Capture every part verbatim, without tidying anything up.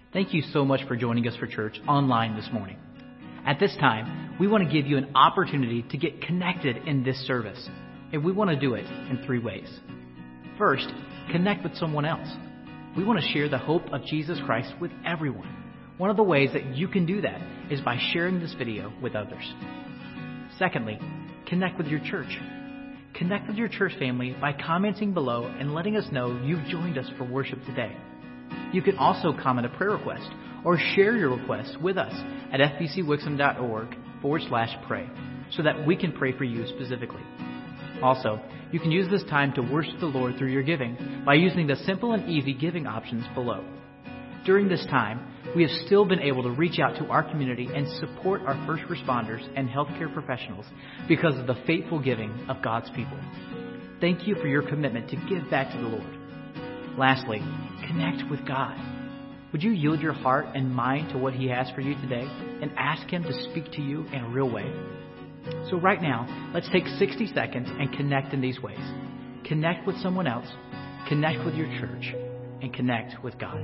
Thank you so much for joining us for church online this morning. At this time, we want to give you an opportunity to get connected in this service, and we want to do it in three ways. First, connect with someone else. We want to share the hope of Jesus Christ with everyone. One of the ways that you can do that is by sharing this video with others. Secondly, connect with your church. Connect with your church family by commenting below and letting us know you've joined us for worship today. You can also comment a prayer request or share your request with us at fbcwixom.org forward slash pray so that we can pray for you specifically. Also, you can use this time to worship the Lord through your giving by using the simple and easy giving options below. During this time, we have still been able to reach out to our community and support our first responders and healthcare professionals because of the faithful giving of God's people. Thank you for your commitment to give back to the Lord. Lastly, connect with God. Would you yield your heart and mind to what He has for you today and ask Him to speak to you in a real way? So right now, let's take sixty seconds and connect in these ways. Connect with someone else, connect with your church, and connect with God.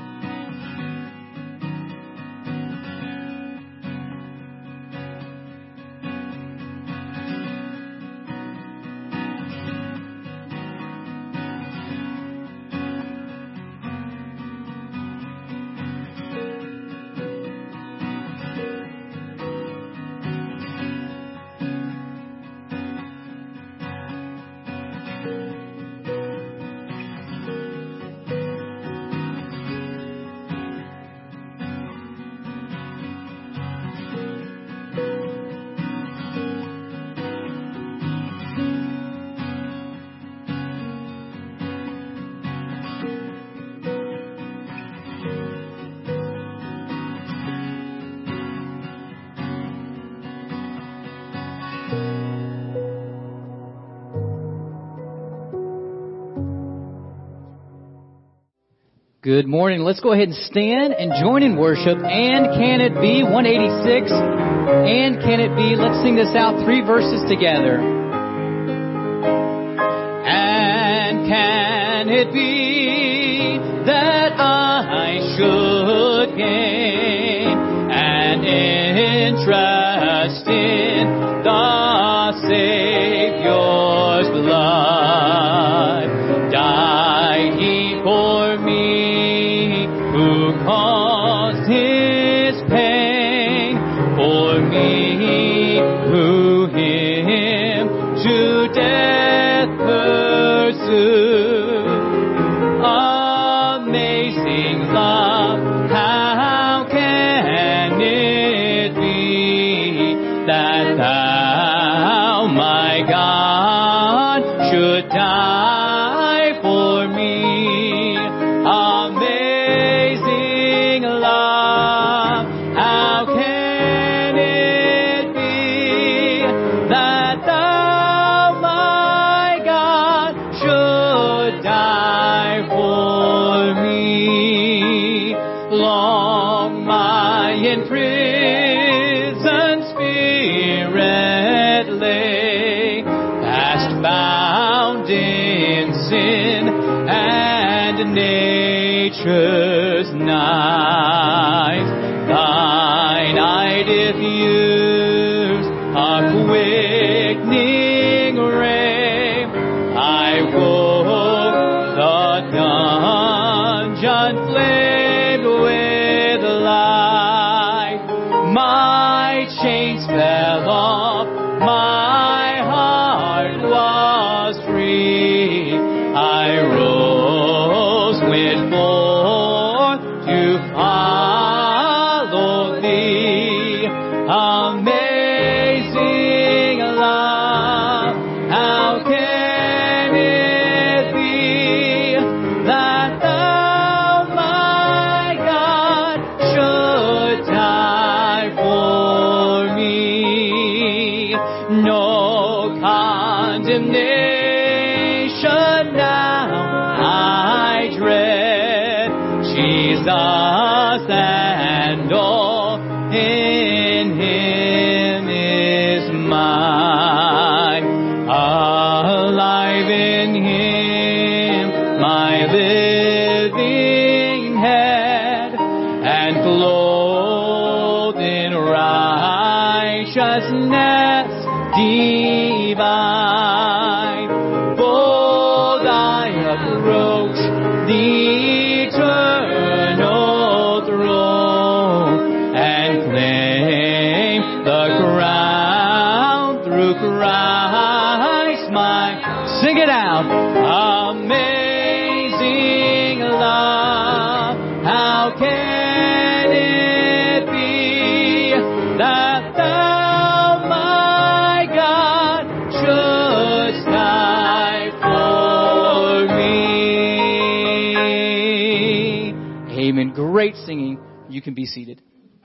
Good morning. Let's go ahead and stand and join in worship. And Can It Be? one eighty-six. And Can It Be? Let's sing this out, three verses together. And can it be that I should gain an interest in the Savior's blood? Died He for me, who caused His pain, for me who Him to death pursued. Amazing love, how can it be that Thou, my God, should die for me? Amazing love, how can it be that Thou, my God, should die for me? Long my imprisoned spirit lay, fast bound in sin and nature's knife. Thine eye diffused a quickening ray. I woke, the dungeon flamed with light. My chains fell off, my heart was free. I rose, went forth to follow Thee. Amazing love, how can it be that Thou, my God, should die for me? No condemnation now I dread, Jesus and all in Him is mine. Alive in Him, my living head, divine. Bold I approach the eternal throne and claim the crown through Christ my. Sing it out. Amazing love, how can it be that thou, my God, shouldst die for me? Amen. Great singing. You can be seated.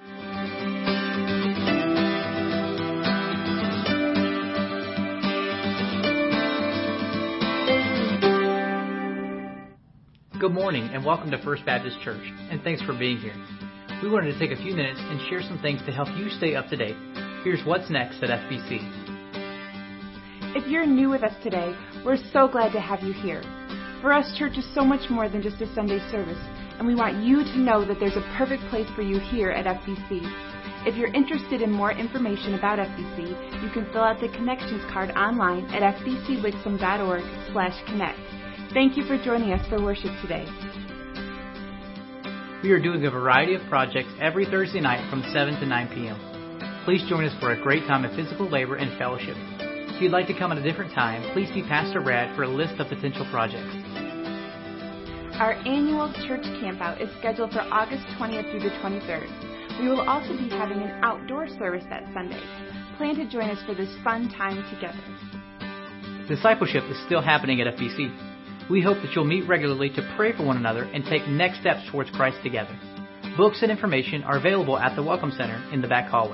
Good morning and welcome to First Baptist Church, and thanks for being here. We wanted to take a few minutes and share some things to help you stay up to date. Here's what's next at F B C. If you're new with us today, we're so glad to have you here. For us, church is so much more than just a Sunday service, and we want you to know that there's a perfect place for you here at F B C. If you're interested in more information about F B C, you can fill out the connections card online at f b c wixom dot org slash connect. Thank you for joining us for worship today. We are doing a variety of projects every Thursday night from seven to nine p.m. Please join us for a great time of physical labor and fellowship. If you'd like to come at a different time, please see Pastor Brad for a list of potential projects. Our annual church campout is scheduled for August twentieth through the twenty-third. We will also be having an outdoor service that Sunday. Plan to join us for this fun time together. Discipleship is still happening at F B C. We hope that you'll meet regularly to pray for one another and take next steps towards Christ together. Books and information are available at the Welcome Center in the back hallway.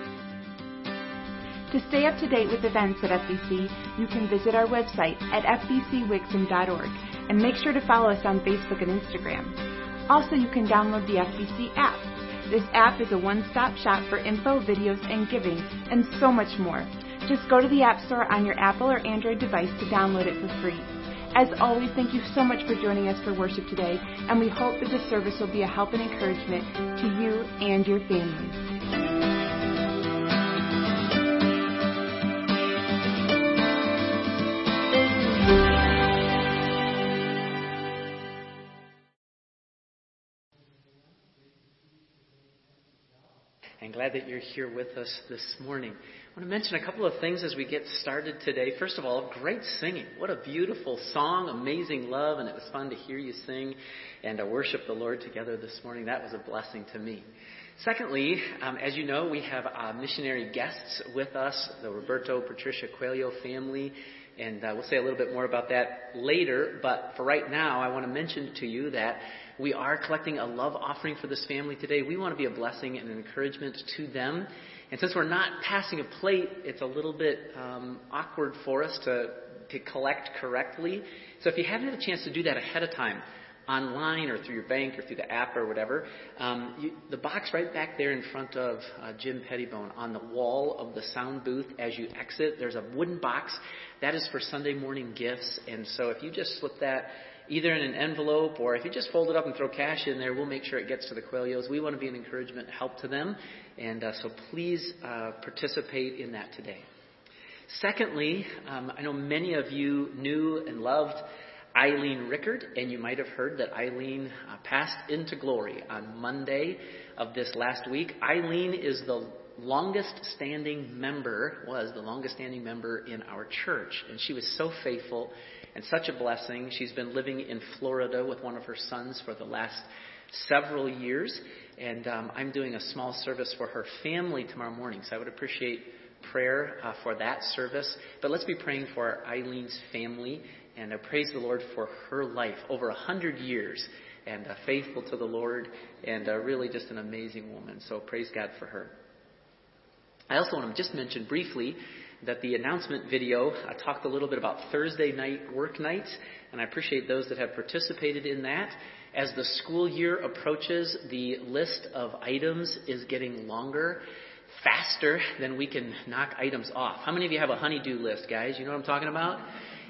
To stay up to date with events at F B C, you can visit our website at f b c wixom dot org and make sure to follow us on Facebook and Instagram. Also, you can download the F B C app. This app is a one-stop shop for info, videos, and giving, and so much more. Just go to the App Store on your Apple or Android device to download it for free. As always, thank you so much for joining us for worship today, and we hope that this service will be a help and encouragement to you and your family. And glad that you're here with us this morning. I want to mention a couple of things as we get started today. First of all, great singing. What a beautiful song, amazing love, and it was fun to hear you sing and to worship the Lord together this morning. That was a blessing to me. Secondly, um, as you know, we have uh, missionary guests with us, the Roberto Patricia Coelho family, and uh, we'll say a little bit more about that later. But for right now, I want to mention to you that we are collecting a love offering for this family today. We want to be a blessing and an encouragement to them. And since we're not passing a plate, it's a little bit um, awkward for us to, to collect correctly. So if you haven't had a chance to do that ahead of time, online or through your bank or through the app or whatever, um, you, the box right back there in front of uh, Jim Pettibone on the wall of the sound booth as you exit, there's a wooden box. That is for Sunday morning gifts. And so if you just slip that either in an envelope or if you just fold it up and throw cash in there, we'll make sure it gets to the Coelhos. We want to be an encouragement, help to them. And uh, so please uh, participate in that today. Secondly, um, I know many of you knew and loved Eileen Rickard, and you might have heard that Eileen uh, passed into glory on Monday of this last week. Eileen is the longest standing member, was the longest standing member in our church, and she was so faithful and such a blessing. She's been living in Florida with one of her sons for the last several years, and um, I'm doing a small service for her family tomorrow morning, so I would appreciate prayer uh, for that service. But let's be praying for Eileen's family, and I praise the Lord for her life, over a hundred years, and uh, faithful to the Lord, and uh, really just an amazing woman. So praise God for her. I also want to just mention briefly that the announcement video uh, talked a little bit about Thursday night work nights, and I appreciate those that have participated in that. As the school year approaches, the list of items is getting longer, faster than we can knock items off. How many of you have a honey-do list, guys? You know what I'm talking about?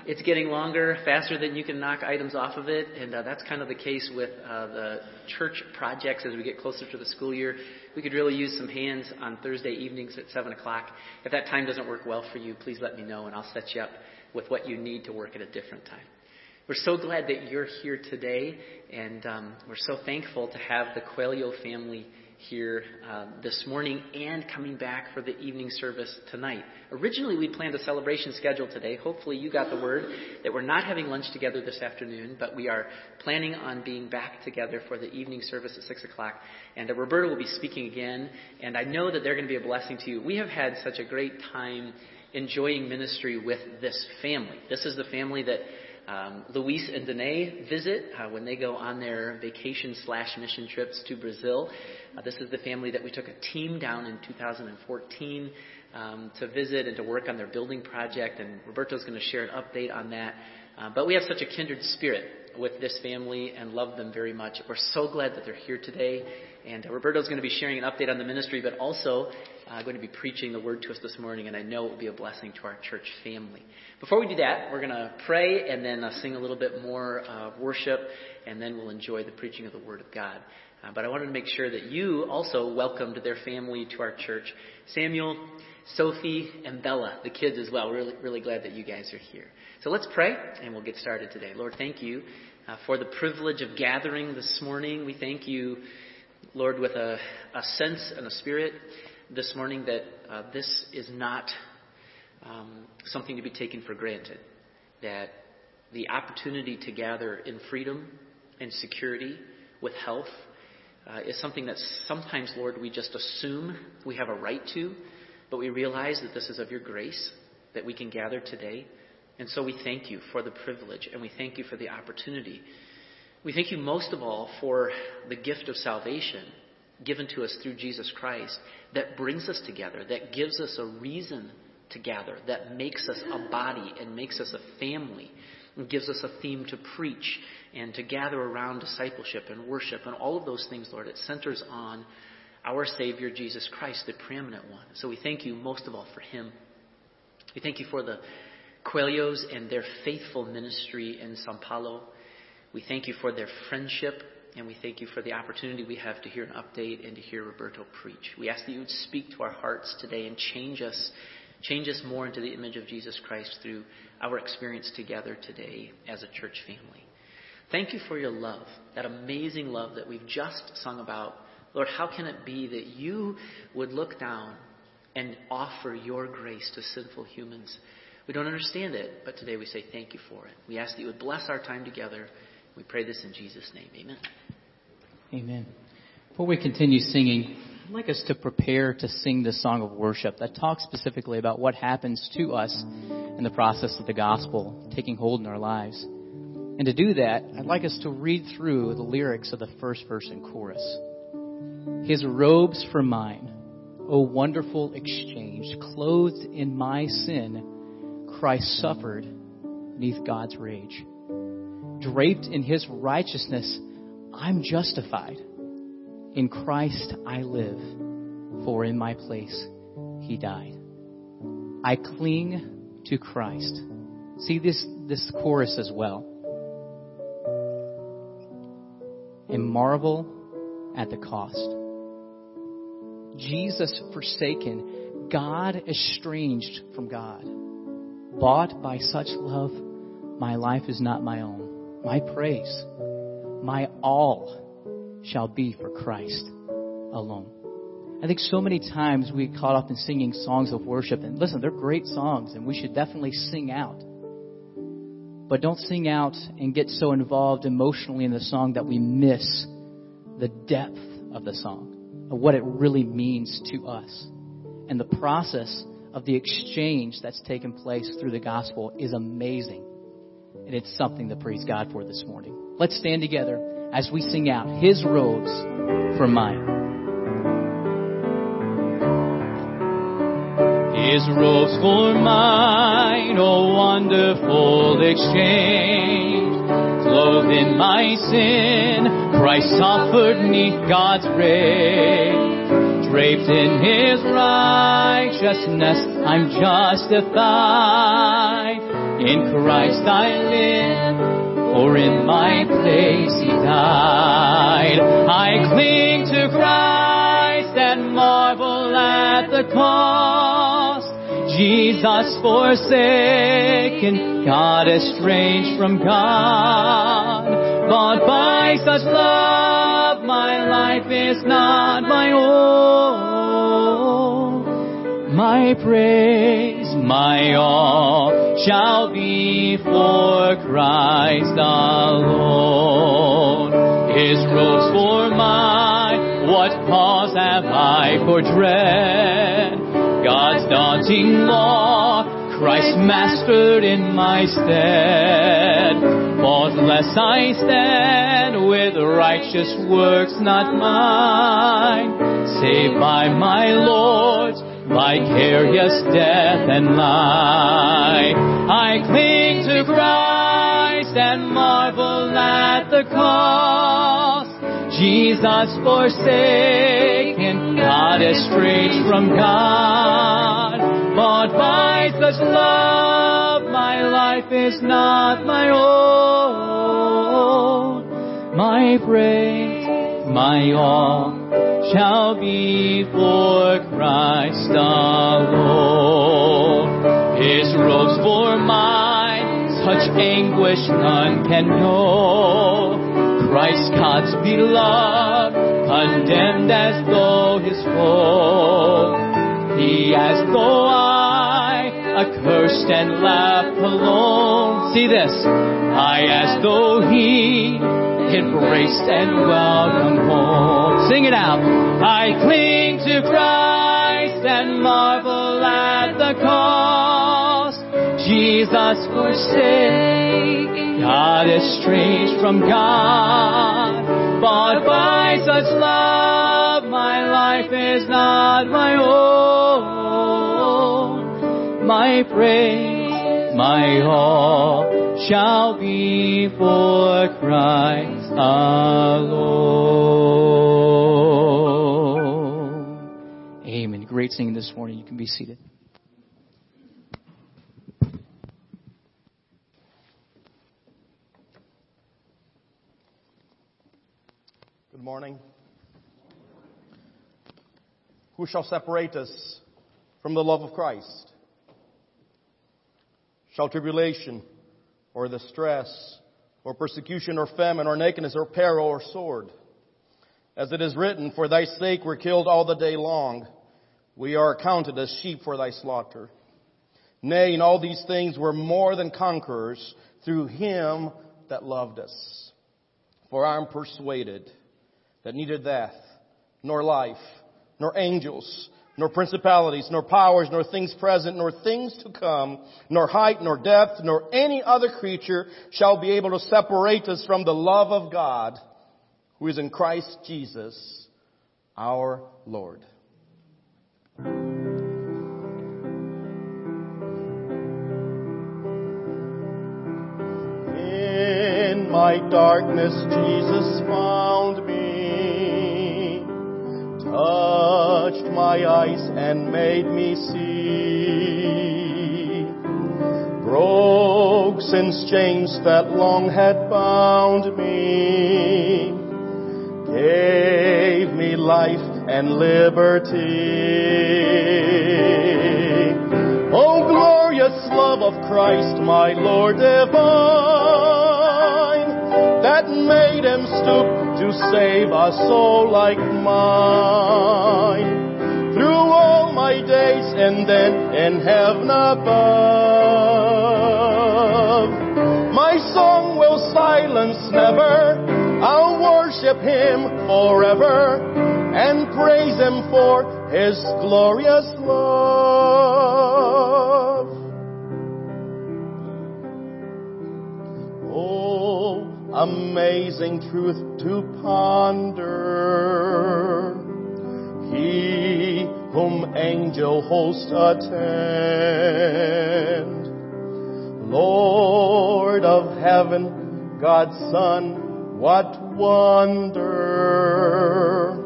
it's getting longer, faster than you can knock items off of it, and uh, that's kind of the case with uh, the church projects as we get closer to the school year. We could really use some hands on Thursday evenings at seven o'clock. If that time doesn't work well for you, please let me know, and I'll set you up with what you need to work at a different time. We're so glad that you're here today, and um, we're so thankful to have the Coelho family here uh, this morning and coming back for the evening service tonight. Originally, we planned a celebration schedule today. Hopefully, you got the word that we're not having lunch together this afternoon, but we are planning on being back together for the evening service at six o'clock. And uh, Roberta will be speaking again, and I know that they're going to be a blessing to you. We have had such a great time enjoying ministry with this family. This is the family that Um, Luis and Danae visit uh, when they go on their vacation slash mission trips to Brazil. Uh, this is the family that we took a team down in two thousand fourteen um, to visit and to work on their building project, and Roberto's going to share an update on that. Uh, but we have such a kindred spirit with this family and love them very much. We're so glad that they're here today, and uh, Roberto's going to be sharing an update on the ministry, but also uh, going to be preaching the word to us this morning, and I know it will be a blessing to our church family. Before we do that, we're going to pray and then uh, sing a little bit more uh, worship, and then we'll enjoy the preaching of the Word of God. Uh, but I wanted to make sure that you also welcomed their family to our church. Samuel, Sophie, and Bella, the kids as well. We're really, really glad that you guys are here. So let's pray, and we'll get started today. Lord, thank you uh, for the privilege of gathering this morning. We thank you, Lord, with a, a sense and a spirit this morning that uh, this is not Um, something to be taken for granted, that the opportunity to gather in freedom and security with health uh, is something that sometimes, Lord, we just assume we have a right to, but we realize that this is of your grace, that we can gather today. And so we thank you for the privilege, and we thank you for the opportunity. We thank you most of all for the gift of salvation given to us through Jesus Christ that brings us together, that gives us a reason to gather, that makes us a body and makes us a family, and gives us a theme to preach and to gather around discipleship and worship and all of those things, Lord. It centers on our Savior, Jesus Christ, the preeminent one. So we thank you most of all for him. We thank you for the Coelhos and their faithful ministry in Sao Paulo. We thank you for their friendship, and we thank you for the opportunity we have to hear an update and to hear Roberto preach. We ask that you would speak to our hearts today and change us Change us more into the image of Jesus Christ through our experience together today as a church family. Thank you for your love, that amazing love that we've just sung about. Lord, how can it be that you would look down and offer your grace to sinful humans? We don't understand it, but today we say thank you for it. We ask that you would bless our time together. We pray this in Jesus' name. Amen. Amen. Before we continue singing, I'd like us to prepare to sing this song of worship that talks specifically about what happens to us in the process of the gospel taking hold in our lives. And to do that, I'd like us to read through the lyrics of the first verse and chorus. His robes for mine, O wonderful exchange, clothed in my sin, Christ suffered neath God's rage. Draped in his righteousness, I'm justified. In Christ I live, for in my place he died. I cling to Christ. See this, this chorus as well. And marvel at the cost. Jesus forsaken, God estranged from God. Bought by such love, my life is not my own. My praise, my all shall be for Christ alone. I think so many times we get caught up in singing songs of worship. And listen, they're great songs, and we should definitely sing out. But don't sing out and get so involved emotionally in the song that we miss the depth of the song, of what it really means to us. And the process of the exchange that's taken place through the gospel is amazing. And it's something to praise God for this morning. Let's stand together as we sing out his robes for mine. His robes for mine, oh wonderful exchange. Clothed in my sin, Christ suffered neath God's rage. Draped in his righteousness, I'm justified. In Christ I live, for in my place He died. I cling to Christ and marvel at the cost. Jesus forsaken, God estranged from God. But by such love, my life is not my own. My praise, my all, shall be for Christ alone. His robes for mine, what cause have I for dread? God's daunting law, Christ mastered in my stead. Faultless I stand with righteous works not mine, saved by my Lord's vicarious death and life. I cling to Christ and marvel at the cost. Jesus forsaken, God estranged from God. But by such love, my life is not my own. My praise, my all, shall be for Christ alone. His robes for mine, such anguish none can know. Christ, God's beloved, condemned as though His foe. He as though I, accursed and left alone. See this, I as though He, embraced and welcomed home. Sing it out. I cling to Christ and marvel at the cost. Jesus forsaken, God estranged from God. But by such love, my life is not my own. My praise, my all, shall be for Christ alone. Amen. Great singing this morning. You can be seated. Good morning. Who shall separate us from the love of Christ? Shall tribulation, or distress, or persecution, or famine, or nakedness, or peril, or sword? As it is written, for thy sake we're killed all the day long. We are accounted as sheep for thy slaughter. Nay, in all these things we're more than conquerors through Him that loved us. For I am persuaded that neither death, nor life, nor angels, nor principalities, nor powers, nor things present, nor things to come, nor height, nor depth, nor any other creature shall be able to separate us from the love of God, who is in Christ Jesus, our Lord. In my darkness, Jesus found me, touched my eyes and made me see, broke sin's chains that long had bound me, gave me life and liberty. Oh, glorious love of Christ, my Lord divine, that made Him stoop to save a soul like mine. Through all my days and then in heaven above, my song will silence never. I'll worship Him forever and praise Him for His glorious love. Oh, amazing truth to ponder. He whom angel hosts attend, Lord of heaven, God's Son, what wonder!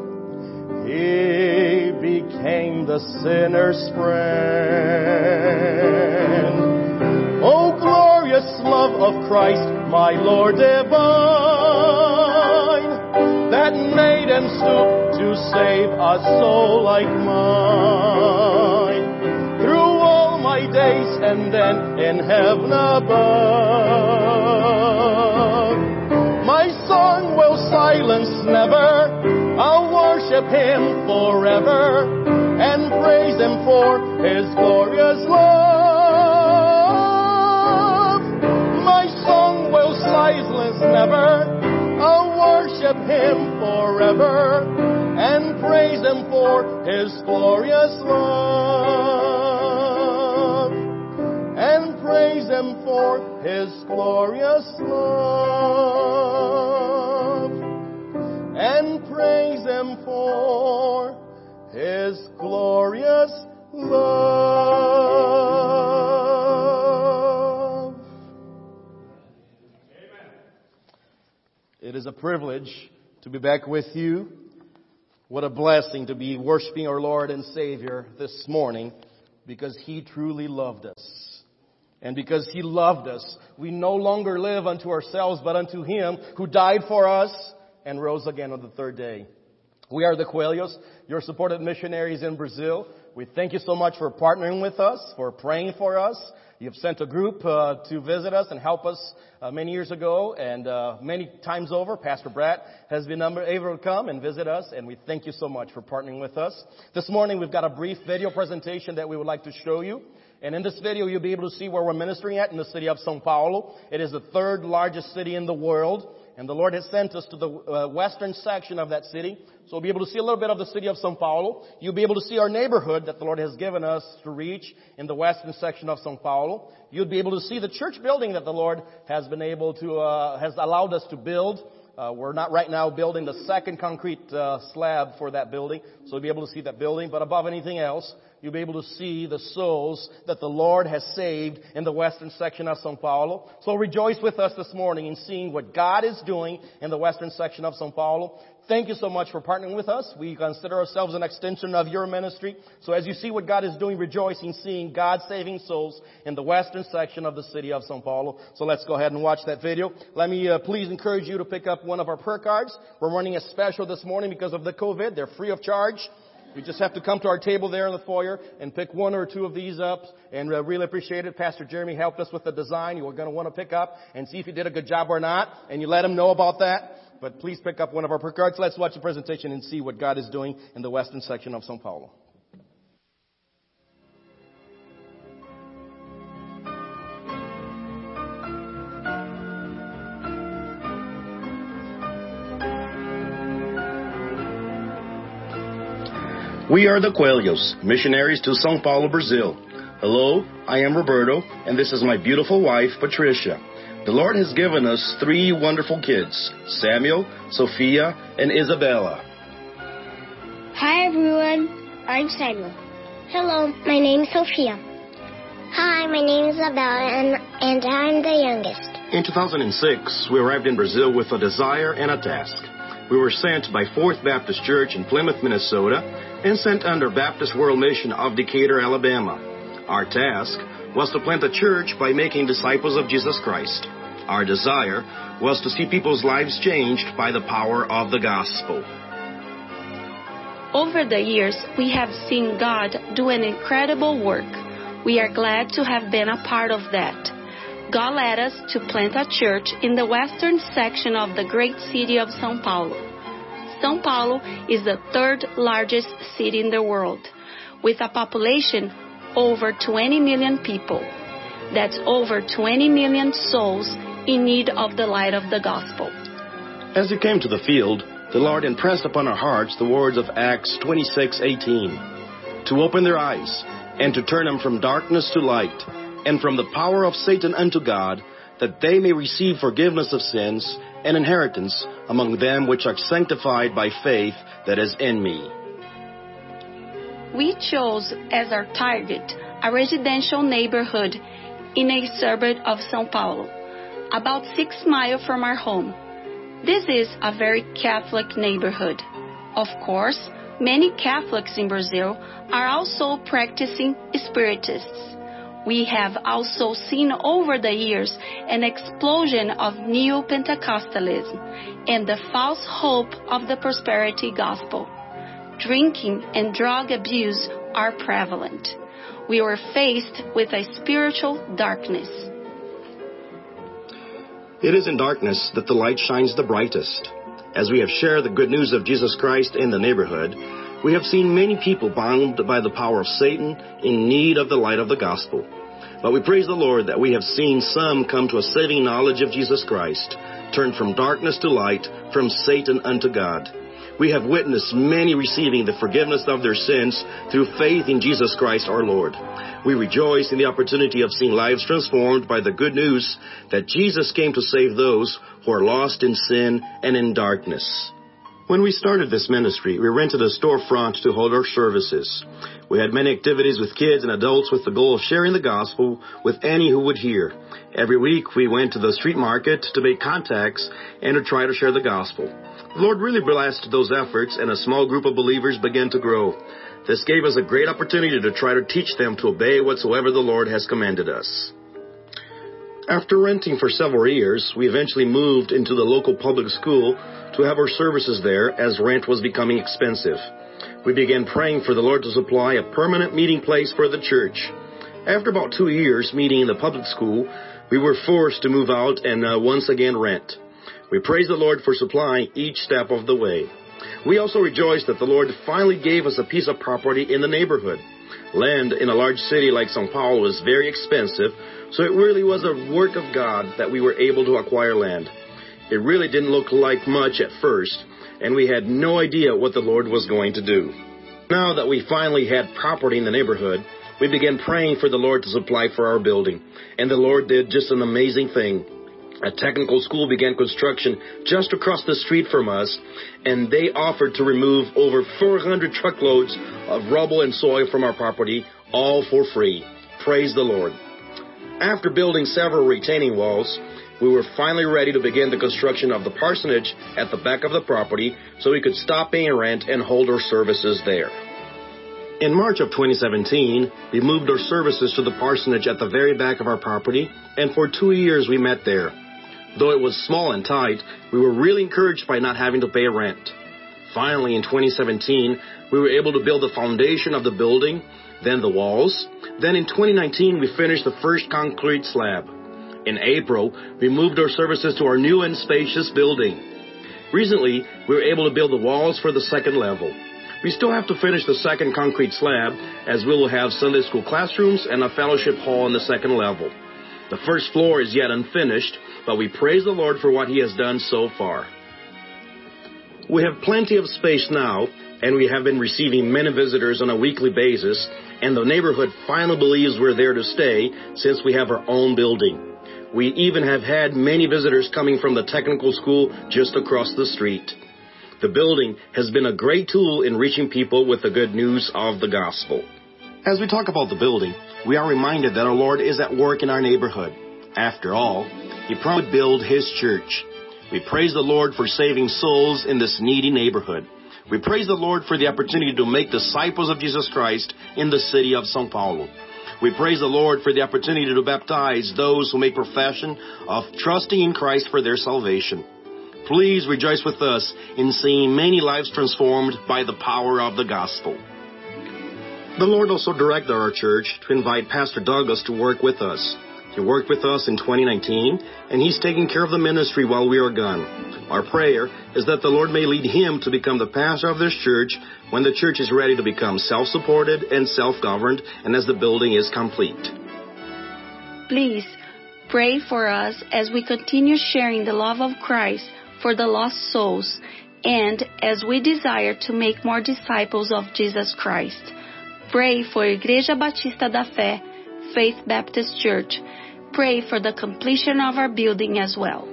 He became the sinner's friend. Oh, glory! of Christ, my Lord divine, that made and stooped to save a soul like mine. Through all my days and then in heaven above, my song will silence never. I'll worship Him forever and praise Him for His glorious love. My song will silence never. I'll worship Him forever and praise Him for His glorious love. And praise Him for His glorious love. And praise Him for His glorious love. Amen. It is a privilege to be back with you. What a blessing to be worshiping our Lord and Savior this morning, because He truly loved us. And because He loved us, we no longer live unto ourselves, but unto Him who died for us and rose again on the third day. We are the Coelhos, your supported missionaries in Brazil. We thank you so much for partnering with us, for praying for us. You've sent a group uh, to visit us and help us uh, many years ago, and uh, many times over, Pastor Brett has been able to come and visit us, and we thank you so much for partnering with us. This morning we've got a brief video presentation that we would like to show you. And in this video, you'll be able to see where we're ministering at in the city of São Paulo. It is the third largest city in the world. And the Lord has sent us to the uh, western section of that city. So we'll be able to see a little bit of the city of São Paulo. You'll be able to see our neighborhood that the Lord has given us to reach in the western section of São Paulo. You'll be able to see the church building that the Lord has been able to, uh, has allowed us to build. Uh, we're not right now building the second concrete uh, slab for that building. So you'll be able to see that building. But above anything else, you'll be able to see the souls that the Lord has saved in the western section of São Paulo. So rejoice with us this morning in seeing what God is doing in the western section of São Paulo. Thank you so much for partnering with us. We consider ourselves an extension of your ministry. So as you see what God is doing, rejoice in seeing God saving souls in the western section of the city of São Paulo. So let's go ahead and watch that video. Let me uh, please encourage you to pick up one of our prayer cards. We're running a special this morning because of the COVID. They're free of charge. You just have to come to our table there in the foyer and pick one or two of these up, and uh, really appreciate it. Pastor Jeremy helped us with the design. You are going to want to pick up and see if you did a good job or not, and you let him know about that. But please pick up one of our prayer cards. Let's watch the presentation and see what God is doing in the western section of São Paulo. We are the Coelhos, missionaries to São Paulo, Brazil. Hello, I am Roberto, and this is my beautiful wife, Patricia. The Lord has given us three wonderful kids, Samuel, Sophia, and Isabella. Hi everyone, I'm Samuel. Hello, my name is Sophia. Hi, my name is Isabella, and, and I'm the youngest. In two thousand six, we arrived in Brazil with a desire and a task. We were sent by Fourth Baptist Church in Plymouth, Minnesota, and sent under Baptist World Mission of Decatur, Alabama. Our task was to plant a church by making disciples of Jesus Christ. Our desire was to see people's lives changed by the power of the gospel. Over the years, we have seen God do an incredible work. We are glad to have been a part of that. God led us to plant a church in the western section of the great city of São Paulo. São Paulo is the third largest city in the world, with a population over twenty million people. That's over twenty million souls in need of the light of the gospel. As we came to the field, the Lord impressed upon our hearts the words of Acts twenty-six eighteen, to open their eyes and to turn them from darkness to light, and from the power of Satan unto God, that they may receive forgiveness of sins and inheritance among them which are sanctified by faith that is in me. We chose as our target a residential neighborhood in a suburb of São Paulo, about six miles from our home. This is a very Catholic neighborhood. Of course, many Catholics in Brazil are also practicing spiritists. We have also seen over the years an explosion of new Pentecostalism and the false hope of the prosperity gospel. Drinking and drug abuse are prevalent. We were faced with a spiritual darkness. It is in darkness that the light shines the brightest. As we have shared the good news of Jesus Christ in the neighborhood, we have seen many people bound by the power of Satan in need of the light of the gospel. But we praise the Lord that we have seen some come to a saving knowledge of Jesus Christ, turn from darkness to light, from Satan unto God. We have witnessed many receiving the forgiveness of their sins through faith in Jesus Christ our Lord. We rejoice in the opportunity of seeing lives transformed by the good news that Jesus came to save those who are lost in sin and in darkness. When we started this ministry, we rented a storefront to hold our services. We had many activities with kids and adults with the goal of sharing the gospel with any who would hear. Every week, we went to the street market to make contacts and to try to share the gospel. The Lord really blessed those efforts, and a small group of believers began to grow. This gave us a great opportunity to try to teach them to obey whatsoever the Lord has commanded us. After renting for several years, we eventually moved into the local public school to have our services there as rent was becoming expensive. We began praying for the Lord to supply a permanent meeting place for the church. After about two years meeting in the public school, we were forced to move out and uh, once again rent. We praise the Lord for supplying each step of the way. We also rejoice that the Lord finally gave us a piece of property in the neighborhood. Land in a large city like São Paulo is very expensive, so it really was a work of God that we were able to acquire land. It really didn't look like much at first, and we had no idea what the Lord was going to do. Now that we finally had property in the neighborhood, we began praying for the Lord to supply for our building, and the Lord did just an amazing thing. A technical school began construction just across the street from us, and they offered to remove over four hundred truckloads of rubble and soil from our property, all for free. Praise the Lord. After building several retaining walls, we were finally ready to begin the construction of the parsonage at the back of the property so we could stop paying rent and hold our services there. In March of twenty seventeen, we moved our services to the parsonage at the very back of our property, and for two years we met there. Though it was small and tight, we were really encouraged by not having to pay rent. Finally, in twenty seventeen, we were able to build the foundation of the building, then the walls. Then in twenty nineteen, we finished the first concrete slab. In April, we moved our services to our new and spacious building. Recently, we were able to build the walls for the second level. We still have to finish the second concrete slab, as we will have Sunday school classrooms and a fellowship hall on the second level. The first floor is yet unfinished, but we praise the Lord for what He has done so far. We have plenty of space now, and we have been receiving many visitors on a weekly basis, and the neighborhood finally believes we're there to stay since we have our own building. We even have had many visitors coming from the technical school just across the street. The building has been a great tool in reaching people with the good news of the gospel. As we talk about the building, we are reminded that our Lord is at work in our neighborhood. After all, He promised to build His church. We praise the Lord for saving souls in this needy neighborhood. We praise the Lord for the opportunity to make disciples of Jesus Christ in the city of São Paulo. We praise the Lord for the opportunity to baptize those who make profession of trusting in Christ for their salvation. Please rejoice with us in seeing many lives transformed by the power of the gospel. The Lord also directed our church to invite Pastor Douglas to work with us. He worked with us in twenty nineteen, and he's taking care of the ministry while we are gone. Our prayer is that the Lord may lead him to become the pastor of this church when the church is ready to become self-supported and self-governed, and as the building is complete. Please pray for us as we continue sharing the love of Christ for the lost souls, and as we desire to make more disciples of Jesus Christ. Pray for Igreja Batista da Fé, Faith Baptist Church. Pray for the completion of our building as well.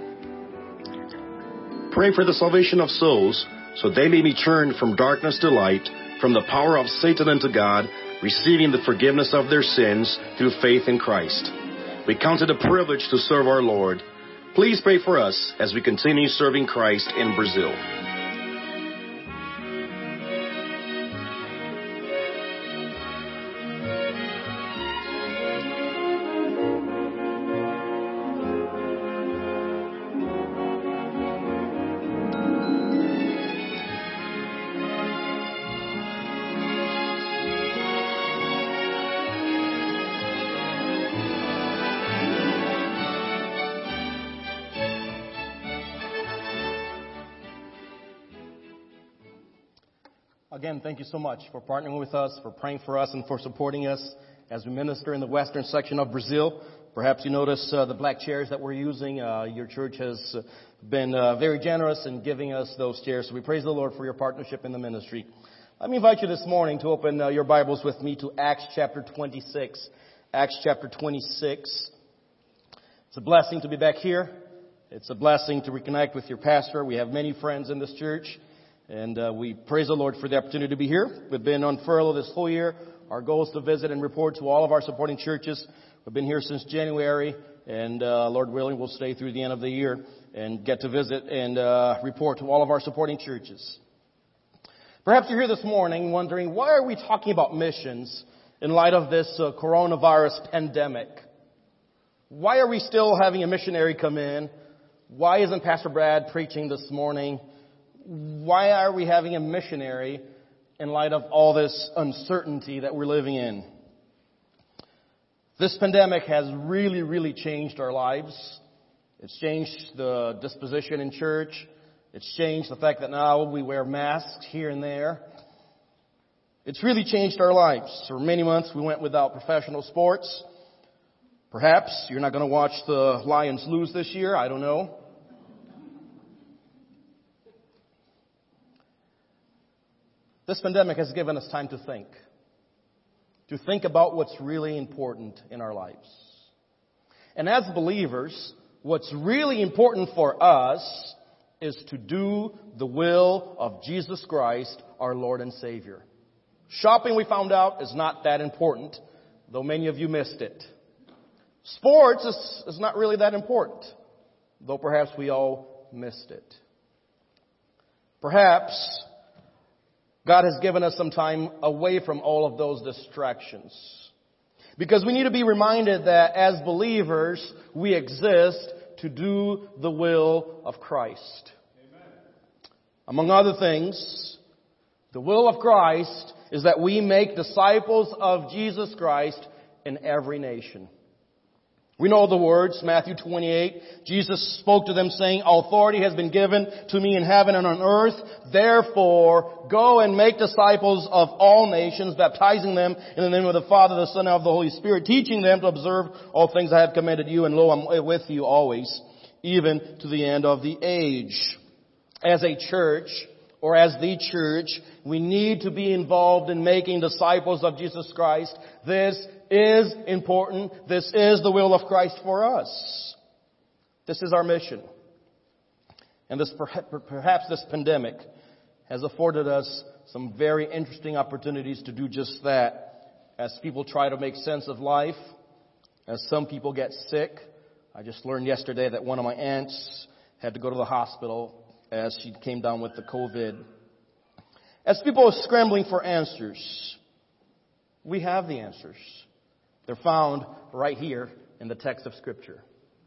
Pray for the salvation of souls, so they may be turned from darkness to light, from the power of Satan unto God, receiving the forgiveness of their sins through faith in Christ. We count it a privilege to serve our Lord. Please pray for us as we continue serving Christ in Brazil. Again, thank you so much for partnering with us, for praying for us, and for supporting us as we minister in the western section of Brazil. Perhaps you notice uh, the black chairs that we're using. Uh, your church has been uh, very generous in giving us those chairs. So we praise the Lord for your partnership in the ministry. Let me invite you this morning to open uh, your Bibles with me to Acts chapter twenty-six. Acts chapter twenty-six. It's a blessing to be back here. It's a blessing to reconnect with your pastor. We have many friends in this church, and uh, we praise the Lord for the opportunity to be here. We've been on furlough this whole year. Our goal is to visit and report to all of our supporting churches. We've been here since January, and uh, Lord willing, we'll stay through the end of the year and get to visit and uh, report to all of our supporting churches. Perhaps you're here this morning wondering, why are we talking about missions in light of this uh, coronavirus pandemic? Why are we still having a missionary come in? Why isn't Pastor Brad preaching this morning? Why are we having a missionary in light of all this uncertainty that we're living in? This pandemic has really, really changed our lives. It's changed the disposition in church. It's changed the fact that now we wear masks here and there. It's really changed our lives. For many months we went without professional sports. Perhaps you're not going to watch the Lions lose this year. I don't know. This pandemic has given us time to think. To think about what's really important in our lives. And as believers, what's really important for us is to do the will of Jesus Christ, our Lord and Savior. Shopping, we found out, is not that important, though many of you missed it. Sports is, is not really that important, though perhaps we all missed it. Perhaps God has given us some time away from all of those distractions. Because we need to be reminded that as believers, we exist to do the will of Christ. Amen. Among other things, the will of Christ is that we make disciples of Jesus Christ in every nation. We know the words, Matthew twenty-eight. Jesus spoke to them saying, "Authority has been given to me in heaven and on earth. Therefore, go and make disciples of all nations, baptizing them in the name of the Father, the Son, and of the Holy Spirit, teaching them to observe all things I have commanded you. And lo, I'm with you always, even to the end of the age." As a church, or as the church, we need to be involved in making disciples of Jesus Christ. This is important. This is the will of Christ for us. This is our mission. And this perhaps this pandemic has afforded us some very interesting opportunities to do just that. As people try to make sense of life, as some people get sick. I just learned yesterday that one of my aunts had to go to the hospital as she came down with the COVID. As people are scrambling for answers, we have the answers. They're found right here in the text of Scripture.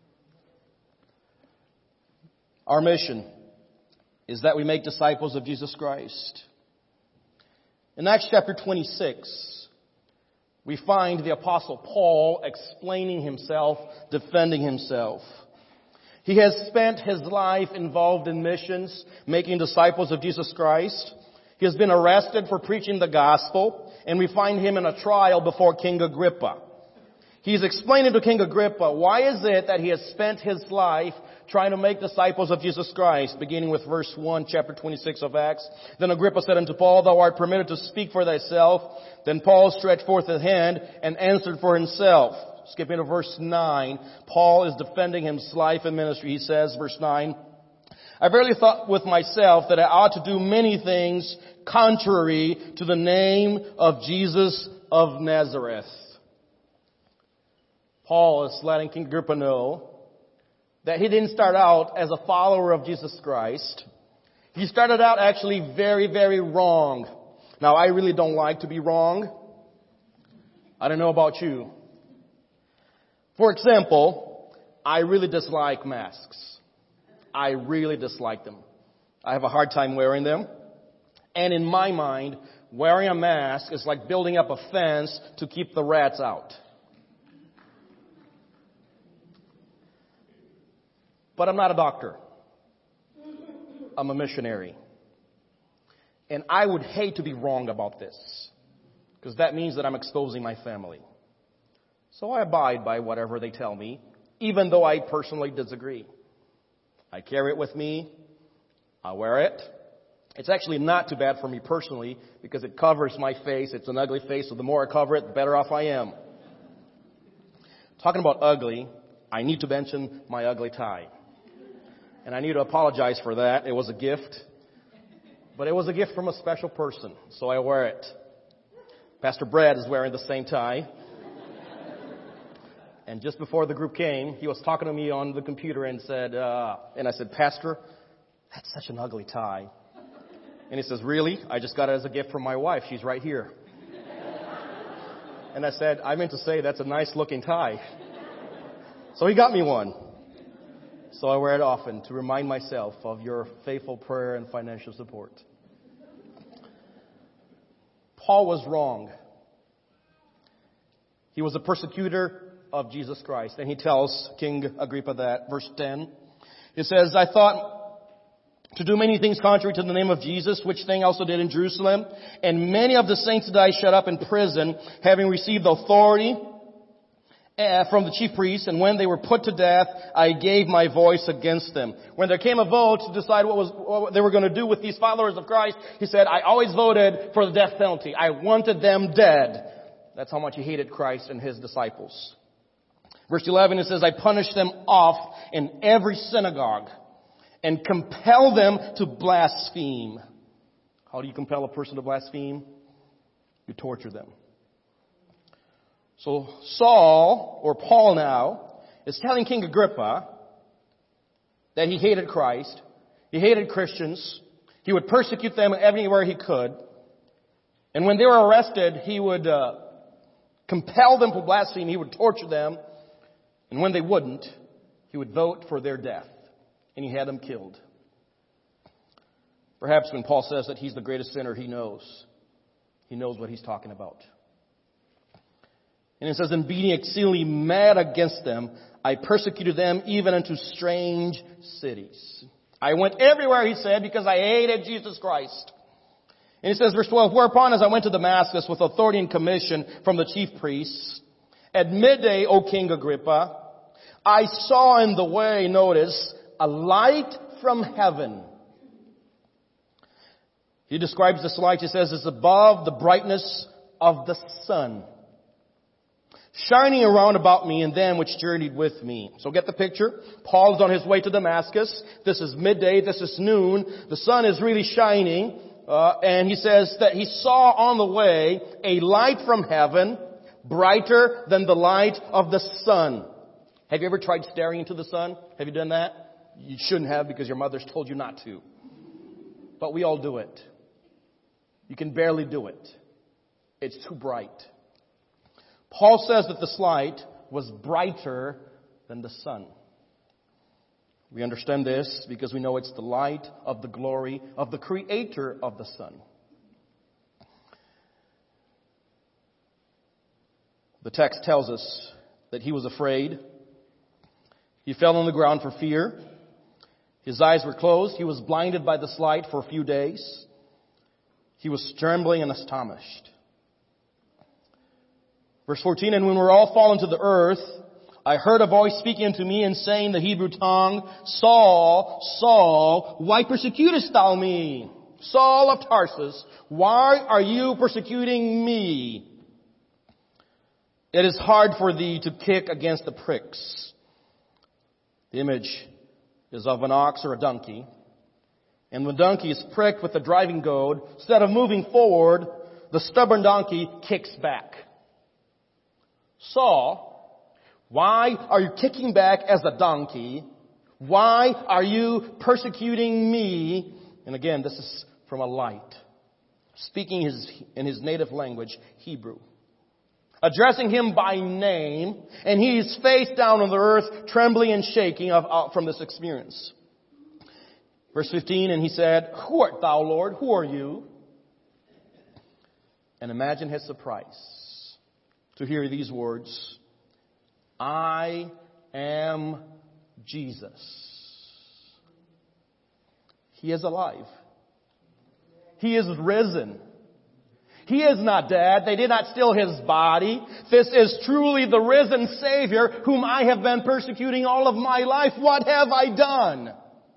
Our mission is that we make disciples of Jesus Christ. In Acts chapter twenty-six, we find the Apostle Paul explaining himself, defending himself. He has spent his life involved in missions, making disciples of Jesus Christ. He has been arrested for preaching the gospel, and we find him in a trial before King Agrippa. He's explaining to King Agrippa, why is it that he has spent his life trying to make disciples of Jesus Christ, beginning with verse one, chapter twenty-six of Acts. Then Agrippa said unto Paul, "Thou art permitted to speak for thyself." Then Paul stretched forth his hand and answered for himself. Skipping to verse nine, Paul is defending his life and ministry. He says, verse nine, "I verily thought with myself that I ought to do many things contrary to the name of Jesus of Nazareth." Paul is letting King Agrippa know that he didn't start out as a follower of Jesus Christ. He started out actually very, very wrong. Now, I really don't like to be wrong. I don't know about you. For example, I really dislike masks. I really dislike them. I have a hard time wearing them. And in my mind, wearing a mask is like building up a fence to keep the rats out. But I'm not a doctor. I'm a missionary. And I would hate to be wrong about this, because that means that I'm exposing my family. So I abide by whatever they tell me, even though I personally disagree. I carry it with me. I wear it. It's actually not too bad for me personally, because it covers my face. It's an ugly face, so the more I cover it, the better off I am. Talking about ugly, I need to mention my ugly tie. And I need to apologize for that. It was a gift. But it was a gift from a special person, so I wear it. Pastor Brad is wearing the same tie. And just before the group came, he was talking to me on the computer and said, uh, and I said, Pastor, that's such an ugly tie. And he says, really? I just got it as a gift from my wife. She's right here. And I said, I meant to say that's a nice looking tie. So he got me one. So I wear it often to remind myself of your faithful prayer and financial support. Paul was wrong. He was a persecutor of Jesus Christ. And he tells King Agrippa that. Verse ten. It says, I thought to do many things contrary to the name of Jesus, which thing also did in Jerusalem. And many of the saints that I shut up in prison, having received authority uh, from the chief priests. And when they were put to death, I gave my voice against them. When there came a vote to decide what was what they were going to do with these followers of Christ, he said, I always voted for the death penalty. I wanted them dead. That's how much he hated Christ and his disciples. Verse eleven, it says, I punished them off in every synagogue and compel them to blaspheme. How do you compel a person to blaspheme? You torture them. So Saul, or Paul now, is telling King Agrippa that he hated Christ. He hated Christians. He would persecute them everywhere he could. And when they were arrested, he would uh, compel them to blaspheme. He would torture them. And when they wouldn't, he would vote for their death. And he had them killed. Perhaps when Paul says that he's the greatest sinner, he knows. He knows what he's talking about. And it says, in being exceedingly mad against them, I persecuted them even unto strange cities. I went everywhere, he said, because I hated Jesus Christ. And he says, verse twelve, whereupon as I went to Damascus with authority and commission from the chief priests, at midday, O King Agrippa, I saw in the way, notice, a light from heaven. He describes this light, he says, is above the brightness of the sun, shining around about me and them which journeyed with me. So get the picture. Paul is on his way to Damascus. This is midday. This is noon. The sun is really shining. Uh, and he says that he saw on the way a light from heaven, brighter than the light of the sun. Have you ever tried staring into the sun? Have you done that? You shouldn't have, because your mother's told you not to. But we all do it. You can barely do it. It's too bright. Paul says that this light was brighter than the sun. We understand this because we know it's the light of the glory of the Creator of the sun. The text tells us that he was afraid. He fell on the ground for fear. His eyes were closed. He was blinded by this light for a few days. He was trembling and astonished. Verse fourteen, and when we were all fallen to the earth, I heard a voice speaking unto me and saying in the Hebrew tongue, Saul, Saul, why persecutest thou me? Saul of Tarsus, why are you persecuting me? It is hard for thee to kick against the pricks. The image is of an ox or a donkey. And when the donkey is pricked with the driving goad, instead of moving forward, the stubborn donkey kicks back. Saul, why are you kicking back as a donkey? Why are you persecuting me? And again, this is from a light. Speaking his, in his native language, Hebrew. Addressing him by name, and he is face down on the earth, trembling and shaking of, uh, from this experience. Verse fifteen, and he said, Who art thou, Lord? Who are you? And imagine his surprise to hear these words, I am Jesus. He is alive. He is risen. He is not dead. They did not steal His body. This is truly the risen Savior whom I have been persecuting all of my life. What have I done?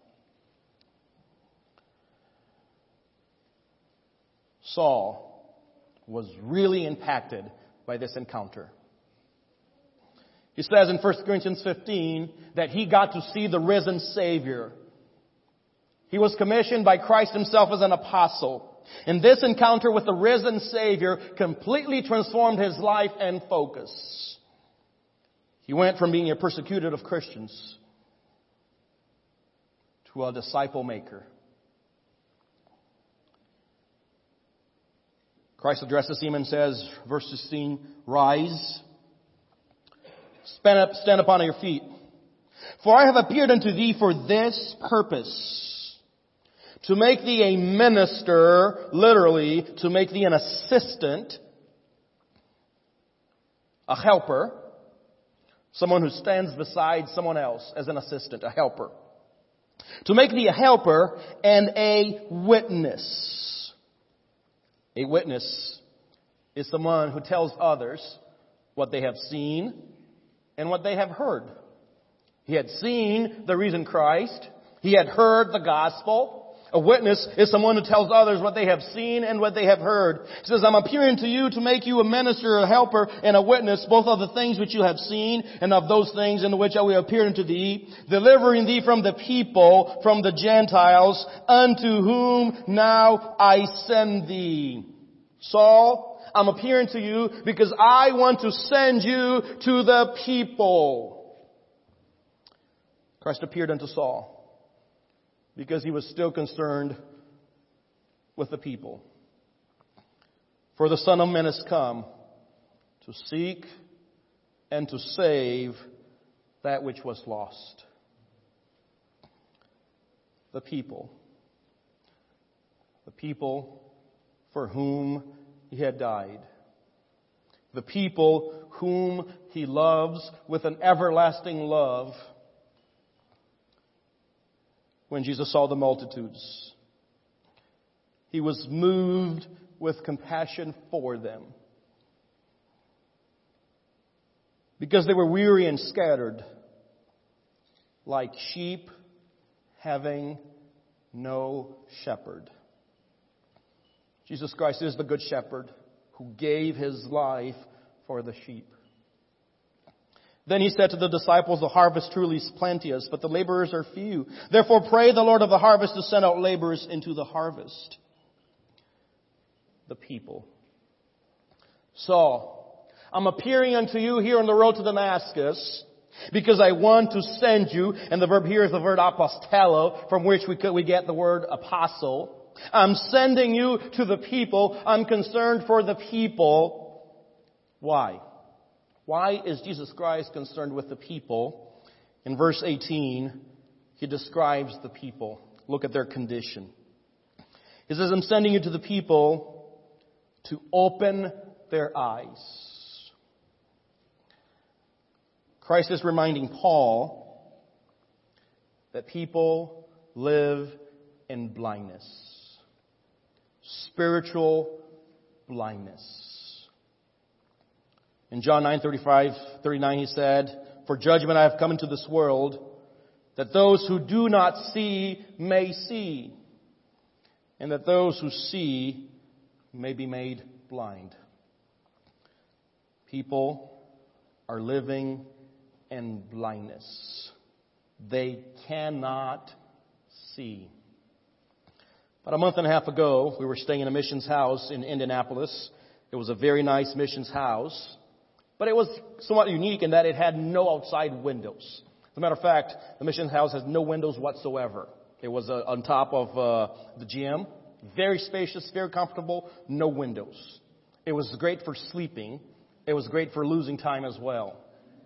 Saul was really impacted by this encounter. He says in First Corinthians fifteen that he got to see the risen Savior. He was commissioned by Christ Himself as an apostle. And this encounter with the risen Savior completely transformed his life and focus. He went from being a persecutor of Christians to a disciple maker. Christ addresses him and says, verse sixteen, "Rise, stand up, stand upon your feet. For I have appeared unto thee for this purpose, to make thee a minister," literally, to make thee an assistant, a helper, someone who stands beside someone else as an assistant, a helper. "To make thee a helper and a witness." A witness is someone who tells others what they have seen and what they have heard. He had seen the risen Christ. He had heard the gospel. A witness is someone who tells others what they have seen and what they have heard. He says, "I'm appearing to you to make you a minister, a helper, and a witness, both of the things which you have seen and of those things in which I will appear unto thee, delivering thee from the people, from the Gentiles, unto whom now I send thee." Saul, I'm appearing to you because I want to send you to the people. Christ appeared unto Saul because he was still concerned with the people. "For the Son of Man has come to seek and to save that which was lost." The people. The people for whom He had died. The people whom He loves with an everlasting love. When Jesus saw the multitudes, He was moved with compassion for them, because they were weary and scattered, like sheep having no shepherd. Jesus Christ is the good shepherd who gave His life for the sheep. Then He said to the disciples, "The harvest truly is plenteous, but the laborers are few. Therefore pray the Lord of the harvest to send out laborers into the harvest." The people. "Saul, I'm appearing unto you here on the road to Damascus because I want to send you," and the verb here is the word apostello, from which we, could, we get the word apostle. "I'm sending you to the people. I'm concerned for the people." Why? Why is Jesus Christ concerned with the people? In verse eighteen, He describes the people. Look at their condition. He says, "I'm sending you to the people to open their eyes." Christ is reminding Paul that people live in blindness. Spiritual blindness. In John nine thirty-five, thirty-nine, He said, "For judgment I have come into this world, that those who do not see may see, and that those who see may be made blind." People are living in blindness. They cannot see. About a month and a half ago, we were staying in a missions house in Indianapolis. It was a very nice missions house, but it was somewhat unique in that it had no outside windows. As a matter of fact, the missions house has no windows whatsoever. It was uh, on top of uh, the gym. Very spacious, very comfortable, no windows. It was great for sleeping. It was great for losing time as well.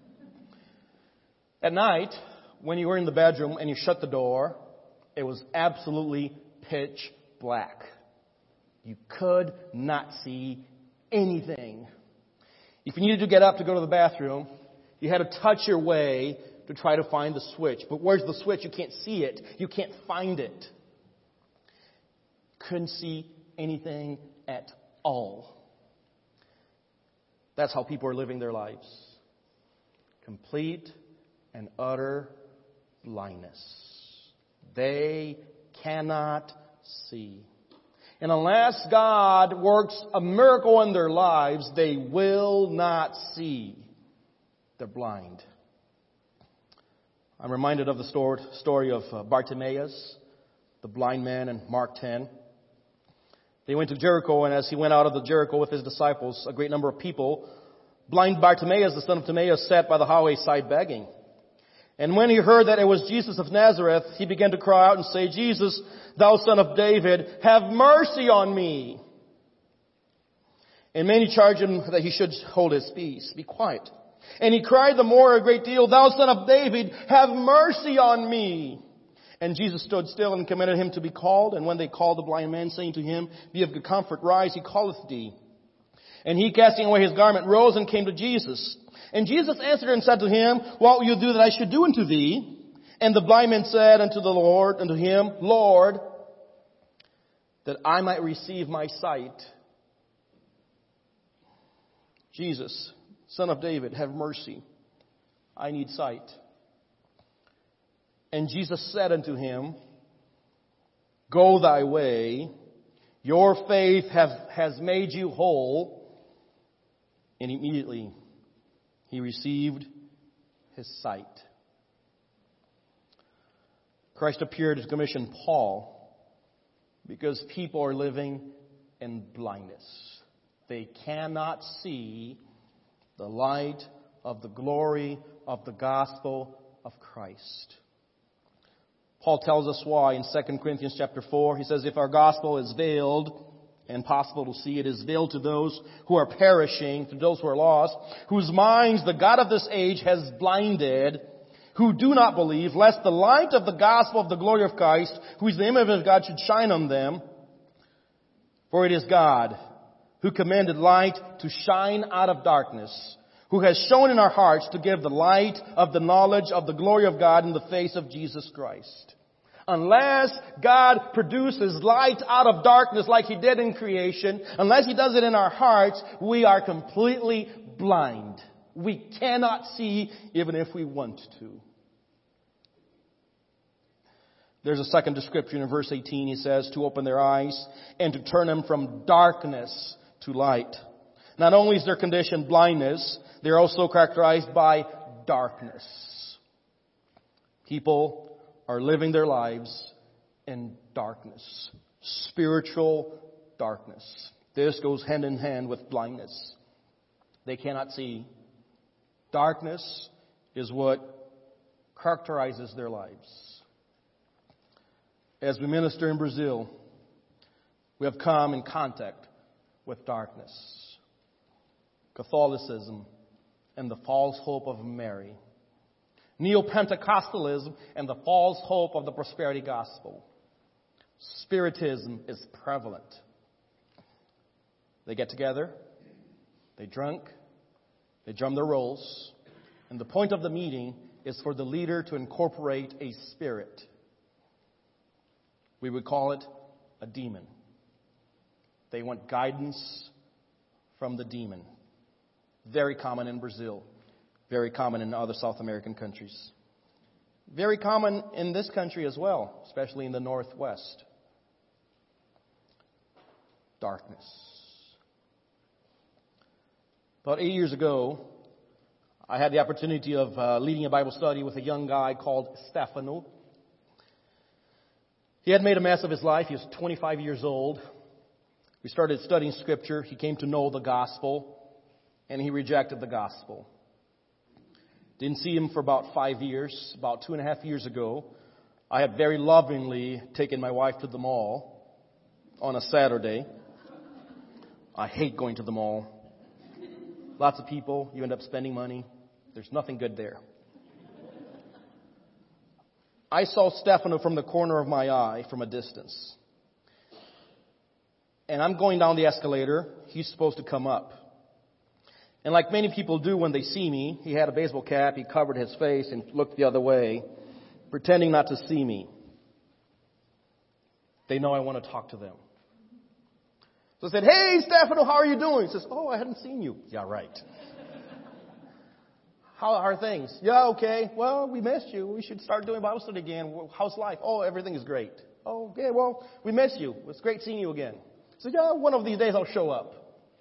At night, when you were in the bedroom and you shut the door, it was absolutely pitch black. You could not see anything. If you needed to get up to go to the bathroom, you had to touch your way to try to find the switch. But where's the switch? You can't see it. You can't find it. Couldn't see anything at all. That's how people are living their lives. Complete and utter blindness. They cannot see. And unless God works a miracle in their lives, they will not see. They're blind. I'm reminded of the story of Bartimaeus, the blind man in Mark ten. They went to Jericho, and as he went out of the Jericho with his disciples, a great number of people, blind Bartimaeus, the son of Timaeus, sat by the highway side begging. And when he heard that it was Jesus of Nazareth, he began to cry out and say, Jesus, thou son of David, have mercy on me. And many charged him that he should hold his peace, be quiet. And he cried the more a great deal, thou son of David, have mercy on me. And Jesus stood still and commanded him to be called. And when they called the blind man, saying to him, be of good comfort, rise, he calleth thee. And he, casting away his garment, rose and came to Jesus. And Jesus answered and said to him, what will you do that I should do unto thee? And the blind man said unto the Lord, unto him, Lord, that I might receive my sight. Jesus, Son of David, have mercy. I need sight. And Jesus said unto him, go thy way. Your faith have, has made you whole. And immediately he received his sight. Christ appeared to commission Paul because people are living in blindness. They cannot see the light of the glory of the gospel of Christ. Paul tells us why in Second Corinthians chapter four. He says, if our gospel is veiled, and possible to see, it is veiled to those who are perishing, to those who are lost, whose minds the God of this age has blinded, who do not believe, lest the light of the gospel of the glory of Christ, who is the image of God, should shine on them. For it is God who commanded light to shine out of darkness, who has shown in our hearts to give the light of the knowledge of the glory of God in the face of Jesus Christ. Unless God produces light out of darkness like He did in creation, unless He does it in our hearts, we are completely blind. We cannot see even if we want to. There's a second description in verse eighteen. He says, to open their eyes and to turn them from darkness to light. Not only is their condition blindness, they're also characterized by darkness. People are living their lives in darkness. Spiritual darkness. This goes hand in hand with blindness. They cannot see. Darkness is what characterizes their lives. As we minister in Brazil, we have come in contact with darkness. Catholicism and the false hope of Mary. Neo-Pentecostalism and the false hope of the prosperity gospel. Spiritism is prevalent. They get together, they drink, they drum their rolls, and the point of the meeting is for the leader to incorporate a spirit. We would call it a demon. They want guidance from the demon. Very common in Brazil. Very common in other South American countries. Very common in this country as well, especially in the Northwest. Darkness. About eight years ago, I had the opportunity of uh, leading a Bible study with a young guy called Stefano. He had made a mess of his life. He was twenty-five years old. We started studying Scripture. He came to know the gospel, and he rejected the gospel. Didn't see him for about five years. About two and a half years ago, I had very lovingly taken my wife to the mall on a Saturday. I hate going to the mall. Lots of people. You end up spending money. There's nothing good there. I saw Stefano from the corner of my eye from a distance. And I'm going down the escalator. He's supposed to come up. And like many people do when they see me, he had a baseball cap, he covered his face and looked the other way, pretending not to see me. They know I want to talk to them. So I said, hey, Stefano, how are you doing? He says, oh, I hadn't seen you. Yeah, right. How are things? Yeah, okay. Well, we missed you. We should start doing Bible study again. How's life? Oh, everything is great. Oh, okay. Well, we missed you. It's great seeing you again. So yeah, one of these days I'll show up.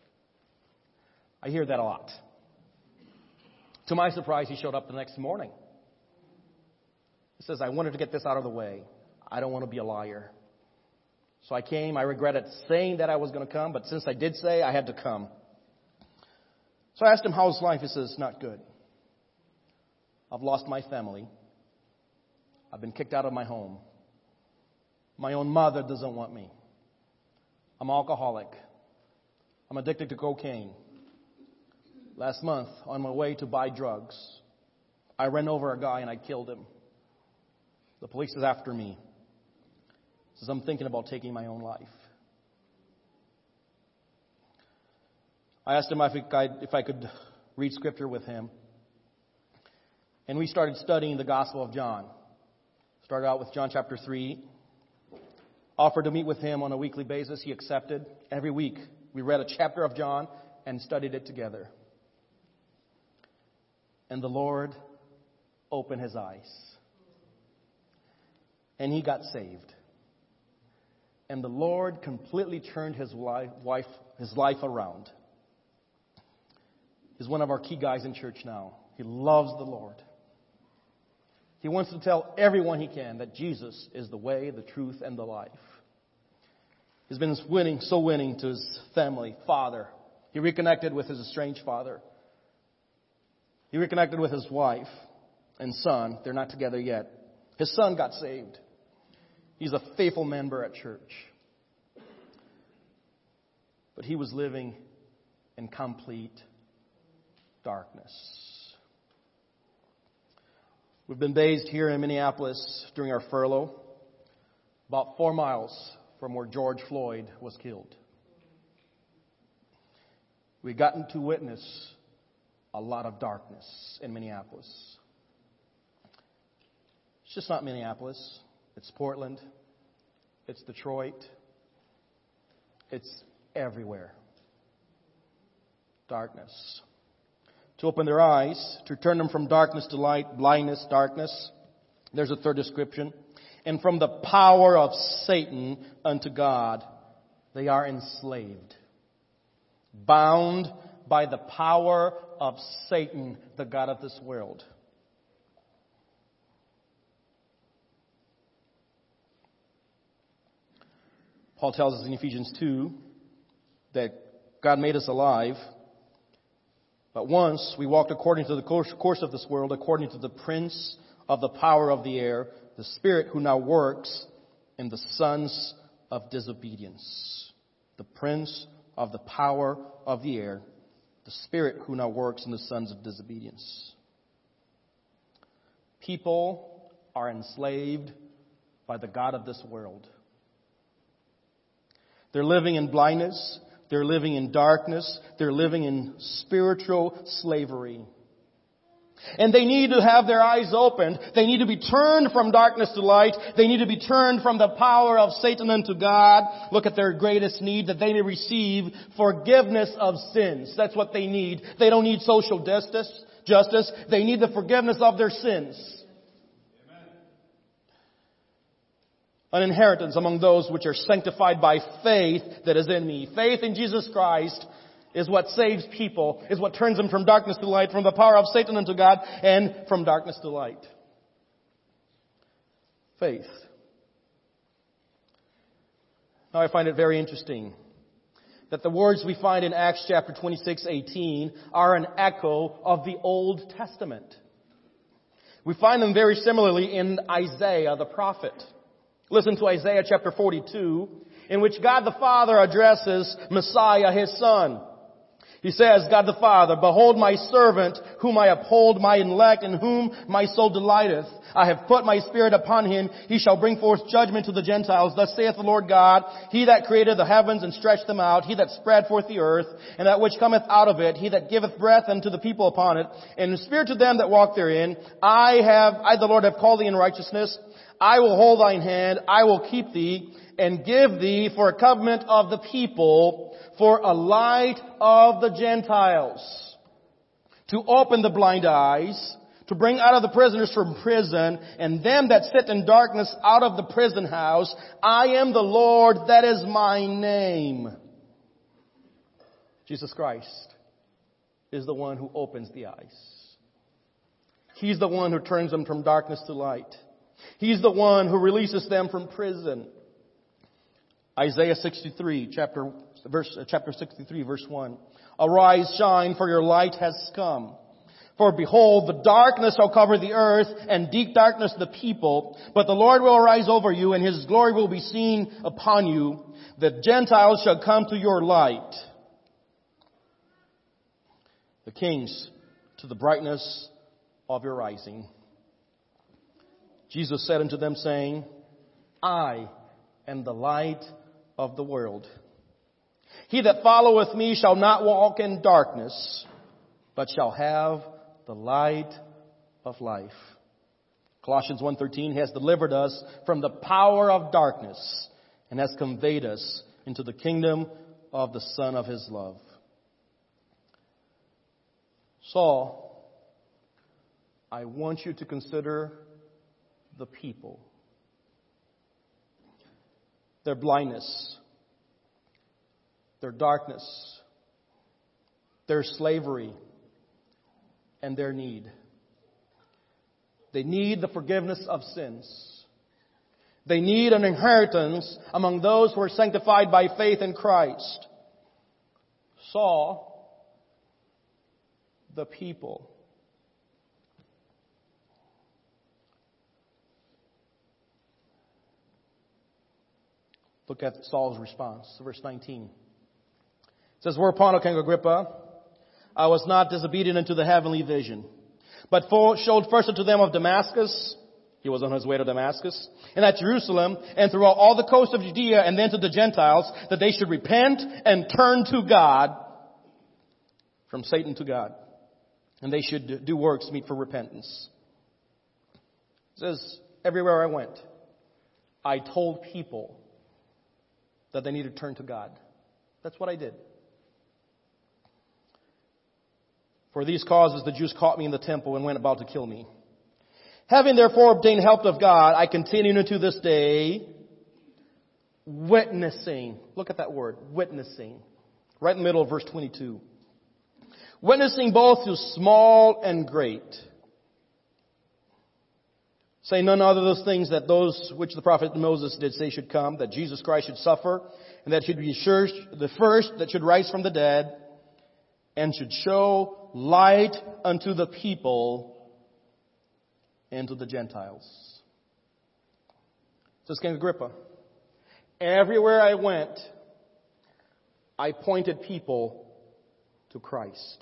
I hear that a lot. To my surprise, he showed up the next morning. He says, I wanted to get this out of the way. I don't want to be a liar. So I came. I regretted saying that I was going to come, but since I did say, I had to come. So I asked him, how's life? He says, not good. I've lost my family. I've been kicked out of my home. My own mother doesn't want me. I'm alcoholic. I'm addicted to cocaine. Last month, on my way to buy drugs, I ran over a guy and I killed him. The police is after me. Says I'm thinking about taking my own life. I asked him if I, if I could read scripture with him. And we started studying the Gospel of John. Started out with John chapter three. Offered to meet with him on a weekly basis. He accepted. Every week we read a chapter of John and studied it together. And the Lord opened his eyes. And he got saved. And the Lord completely turned his life, his life around. He's one of our key guys in church now. He loves the Lord. He wants to tell everyone he can that Jesus is the way, the truth, and the life. He's been winning, so winning to his family, father. He reconnected with his estranged father. He reconnected with his wife and son. They're not together yet. His son got saved. He's a faithful member at church. But he was living in complete darkness. We've been based here in Minneapolis during our furlough, about four miles from where George Floyd was killed. We've gotten to witness a lot of darkness in Minneapolis. It's just not Minneapolis. It's Portland. It's Detroit. It's everywhere. Darkness. To open their eyes, to turn them from darkness to light, blindness, darkness. There's a third description. And from the power of Satan unto God, they are enslaved. Bound by the power of Satan, the god of this world. Paul tells us in Ephesians two that God made us alive, but once we walked according to the course of this world, according to the prince of the power of the air, the spirit who now works in the sons of disobedience. The prince of the power of the air, the spirit who now works in the sons of disobedience. People are enslaved by the god of this world. They're living in blindness. They're living in darkness. They're living in spiritual slavery. And they need to have their eyes opened. They need to be turned from darkness to light. They need to be turned from the power of Satan unto God. Look at their greatest need, that they may receive forgiveness of sins. That's what they need. They don't need social justice. Justice. They need the forgiveness of their sins. An inheritance among those which are sanctified by faith that is in me. Faith in Jesus Christ is what saves people, is what turns them from darkness to light, from the power of Satan unto God, and from darkness to light. Faith. Now I find it very interesting that the words we find in Acts chapter twenty-six eighteen are an echo of the Old Testament. We find them very similarly in Isaiah the prophet. Listen to Isaiah chapter forty-two, in which God the Father addresses Messiah, His Son. He says, God the Father, behold my servant, whom I uphold, my elect, in whom my soul delighteth. I have put my spirit upon him. He shall bring forth judgment to the Gentiles. Thus saith the Lord God, He that created the heavens and stretched them out, He that spread forth the earth, and that which cometh out of it, He that giveth breath unto the people upon it, and spirit to them that walk therein. I have, I the Lord have called thee in righteousness. I will hold thine hand, I will keep thee, and give thee for a covenant of the people, for a light of the Gentiles, to open the blind eyes, to bring out of the prisoners from prison, and them that sit in darkness out of the prison house. I am the Lord, that is my name. Jesus Christ is the one who opens the eyes. He's the one who turns them from darkness to light. He's the one who releases them from prison. Isaiah sixty-three, chapter, verse, chapter sixty-three, verse one. Arise, shine, for your light has come. For behold, the darkness shall cover the earth, and deep darkness the people. But the Lord will arise over you, and His glory will be seen upon you. The Gentiles shall come to your light. The kings to the brightness of your rising. Jesus said unto them, saying, I am the light of the world. He that followeth me shall not walk in darkness, but shall have the light of life. Colossians one thirteen has delivered us from the power of darkness and has conveyed us into the kingdom of the Son of His love. Saul, I want you to consider the people, their blindness, their darkness, their slavery, and their need. They need the forgiveness of sins. They need an inheritance among those who are sanctified by faith in Christ. Saul, the people. Look at Saul's response, verse nineteen. It says, whereupon, O King Agrippa, I was not disobedient unto the heavenly vision, but for, showed first unto them of Damascus. He was on his way to Damascus. And at Jerusalem, and throughout all the coast of Judea, and then to the Gentiles, that they should repent and turn to God, from Satan to God. And they should do works meet for repentance. It says, everywhere I went, I told people that they need to turn to God. That's what I did. For these causes the Jews caught me in the temple and went about to kill me. Having therefore obtained help of God, I continue unto this day, witnessing. Look at that word, witnessing. Right in the middle of verse twenty-two. Witnessing both to small and great. Say none other those things that those which the prophet Moses did say should come, that Jesus Christ should suffer, and that should be sure, the first that should rise from the dead, and should show light unto the people and to the Gentiles. Says King Agrippa, everywhere I went, I pointed people to Christ.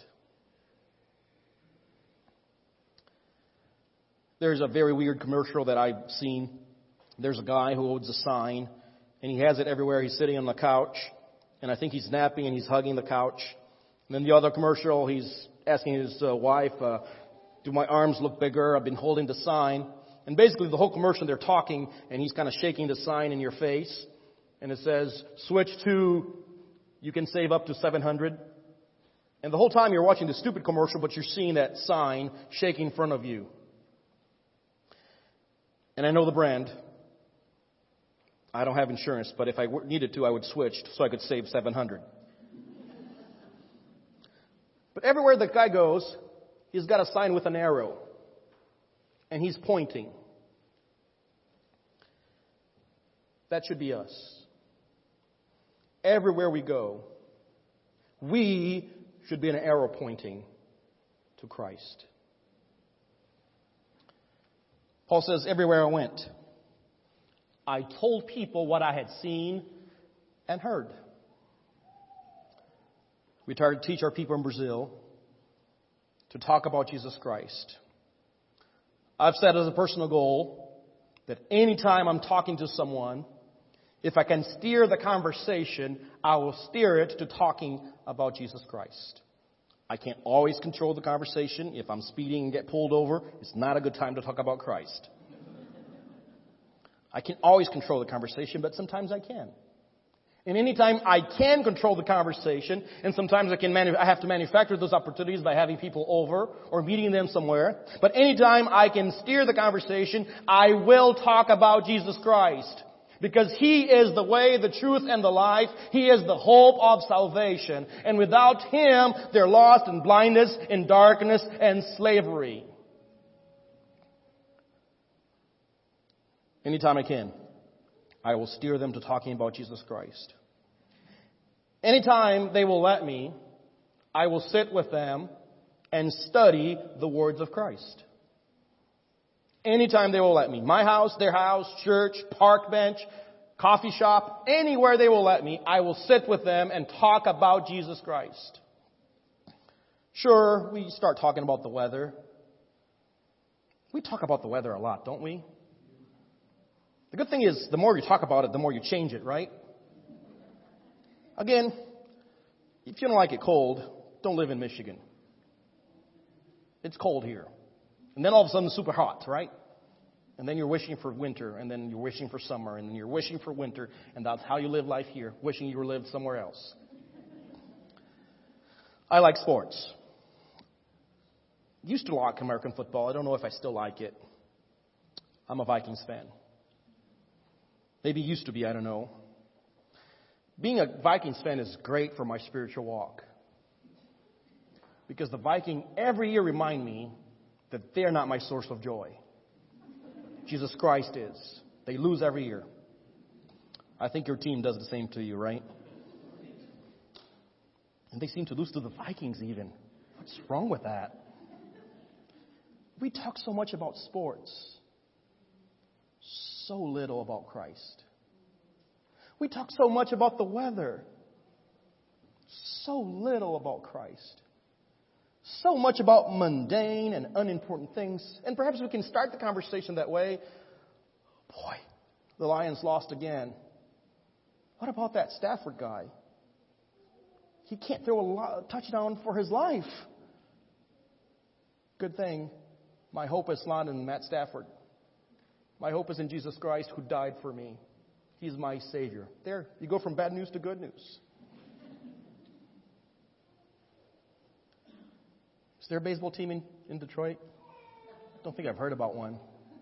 There's a very weird commercial that I've seen. There's a guy who holds a sign, and he has it everywhere. He's sitting on the couch, and I think he's napping and he's hugging the couch. And then the other commercial, he's asking his uh, wife, uh, do my arms look bigger? I've been holding the sign. And basically the whole commercial, they're talking, and he's kind of shaking the sign in your face. And it says, switch to, you can save up to seven hundred. And the whole time you're watching the stupid commercial, but you're seeing that sign shaking in front of you. And I know the brand. I don't have insurance, but if I needed to, I would switch so I could save seven hundred. But everywhere the guy goes, he's got a sign with an arrow. And he's pointing. That should be us. Everywhere we go, we should be an arrow pointing to Christ. Paul says, everywhere I went, I told people what I had seen and heard. We tried to teach our people in Brazil to talk about Jesus Christ. I've set as a personal goal that anytime I'm talking to someone, if I can steer the conversation, I will steer it to talking about Jesus Christ. I can't always control the conversation. If I'm speeding and get pulled over, it's not a good time to talk about Christ. I can't always control the conversation, but sometimes I can. And anytime I can control the conversation, and sometimes I can manu- I have to manufacture those opportunities by having people over or meeting them somewhere. But anytime I can steer the conversation, I will talk about Jesus Christ. Because He is the way, the truth, and the life. He is the hope of salvation. And without Him, they're lost in blindness, in darkness, and slavery. Anytime I can, I will steer them to talking about Jesus Christ. Anytime they will let me, I will sit with them and study the words of Christ. Anytime they will let me. My house, their house, church, park bench, coffee shop, anywhere they will let me, I will sit with them and talk about Jesus Christ. Sure, we start talking about the weather. We talk about the weather a lot, don't we? The good thing is, the more you talk about it, the more you change it, right? Again, if you don't like it cold, don't live in Michigan. It's cold here. And then all of a sudden it's super hot, right? And then you're wishing for winter, and then you're wishing for summer, and then you're wishing for winter, and that's how you live life here, wishing you were lived somewhere else. I like sports. Used to like American football. I don't know if I still like it. I'm a Vikings fan. Maybe used to be, I don't know. Being a Vikings fan is great for my spiritual walk. Because the Viking every year remind me that they're not my source of joy. Jesus Christ is. They lose every year. I think your team does the same to you, right? And they seem to lose to the Vikings even. What's wrong with that? We talk so much about sports. So little about Christ. We talk so much about the weather. So little about Christ. So much about mundane and unimportant things. And perhaps we can start the conversation that way. Boy, the Lions lost again. What about that Stafford guy? He can't throw a touchdown for his life. Good thing. My hope is not in Matt Stafford. My hope is in Jesus Christ who died for me. He's my Savior. There, you go from bad news to good news. Is there a baseball team in, in Detroit? I don't think I've heard about one.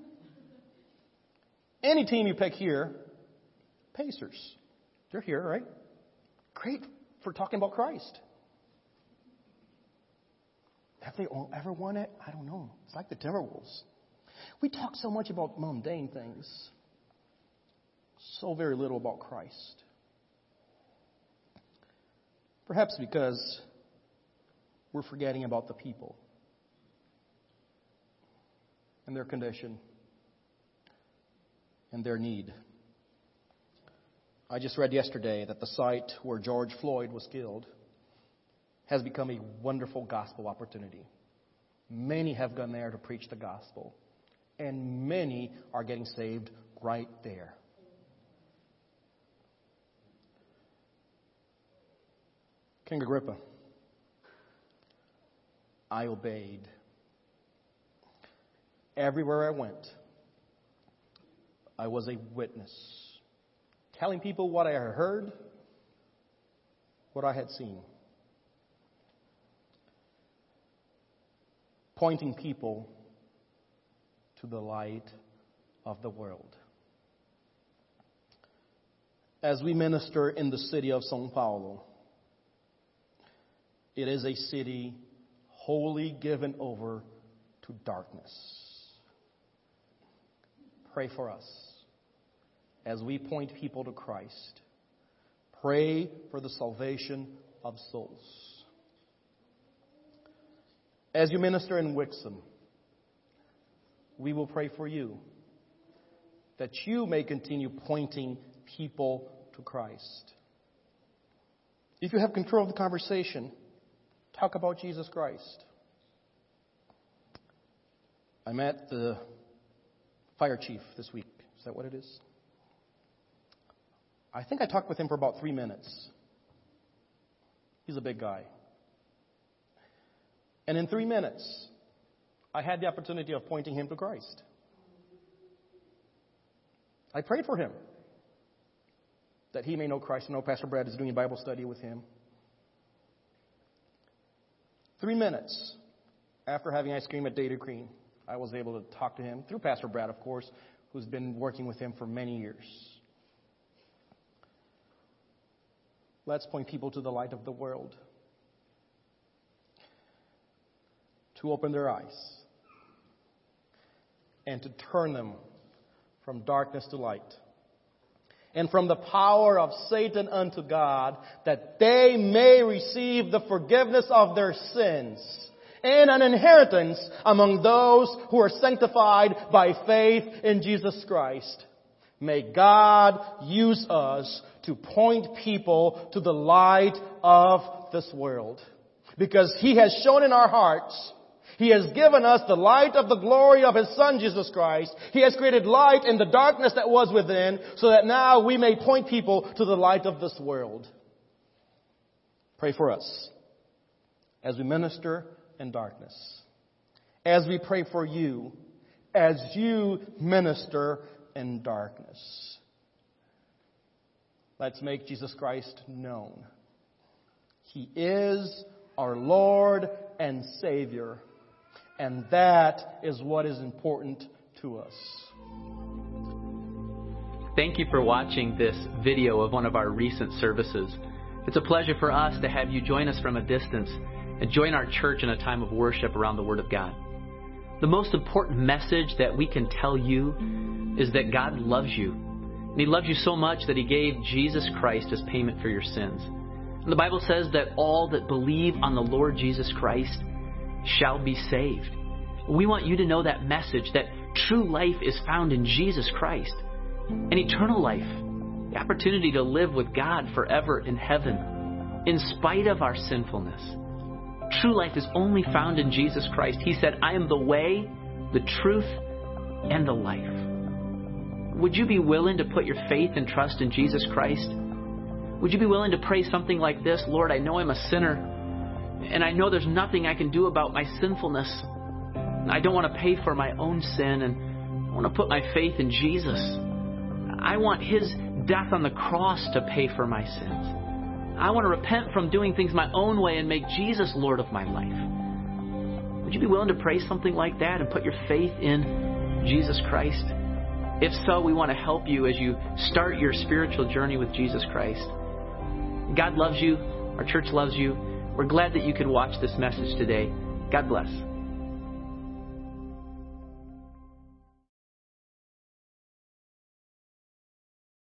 Any team you pick here, Pacers. They're here, right? Great for talking about Christ. Have they ever won it? I don't know. It's like the Timberwolves. We talk so much about mundane things. So very little about Christ. Perhaps because we're forgetting about the people and their condition and their need. I just read yesterday that the site where George Floyd was killed has become a wonderful gospel opportunity. Many have gone there to preach the gospel, and many are getting saved right there. King Agrippa, I obeyed. Everywhere I went, I was a witness, telling people what I had heard, what I had seen, pointing people to the light of the world. As we minister in the city of São Paulo, it is a city wholly given over to darkness. Pray for us as we point people to Christ. Pray for the salvation of souls. As you minister in Wixom, we will pray for you, that you may continue pointing people to Christ. If you have control of the conversation, talk about Jesus Christ. I met the fire chief this week. Is that what it is? I think I talked with him for about three minutes. He's a big guy. And in three minutes, I had the opportunity of pointing him to Christ. I prayed for him. that he may know Christ. I know Pastor Brad is doing a Bible study with him. Three minutes after having ice cream at Data Green, I was able to talk to him, through Pastor Brad, of course, who's been working with him for many years. Let's point people to the light of the world, to open their eyes, and to turn them from darkness to light, and from the power of Satan unto God, that they may receive the forgiveness of their sins and an inheritance among those who are sanctified by faith in Jesus Christ. May God use us to point people to the light of this world, because He has shown in our hearts, He has given us the light of the glory of His Son, Jesus Christ. He has created light in the darkness that was within, so that now we may point people to the light of this world. Pray for us as we minister in darkness, as we pray for you, as you minister in darkness. Let's make Jesus Christ known. He is our Lord and Savior. And that is what is important to us. Thank you for watching this video of one of our recent services. It's a pleasure for us to have you join us from a distance and join our church in a time of worship around the Word of God. The most important message that we can tell you is that God loves you. And He loves you so much that He gave Jesus Christ as payment for your sins. And the Bible says that all that believe on the Lord Jesus Christ shall be saved. We want you to know that message, that true life is found in Jesus Christ. An eternal life, the opportunity to live with God forever in heaven, in spite of our sinfulness. True life is only found in Jesus Christ. He said, I am the way, the truth, and the life. Would you be willing to put your faith and trust in Jesus Christ? Would you be willing to pray something like this? Lord, I know I'm a sinner, and I know there's nothing I can do about my sinfulness. I don't want to pay for my own sin, and I want to put my faith in Jesus. I want His death on the cross to pay for my sins. I want to repent from doing things my own way and make Jesus Lord of my life. Would you be willing to pray something like that and put your faith in Jesus Christ? If so, we want to help you as you start your spiritual journey with Jesus Christ. God loves you. Our church loves you. We're glad that you could watch this message today. God bless.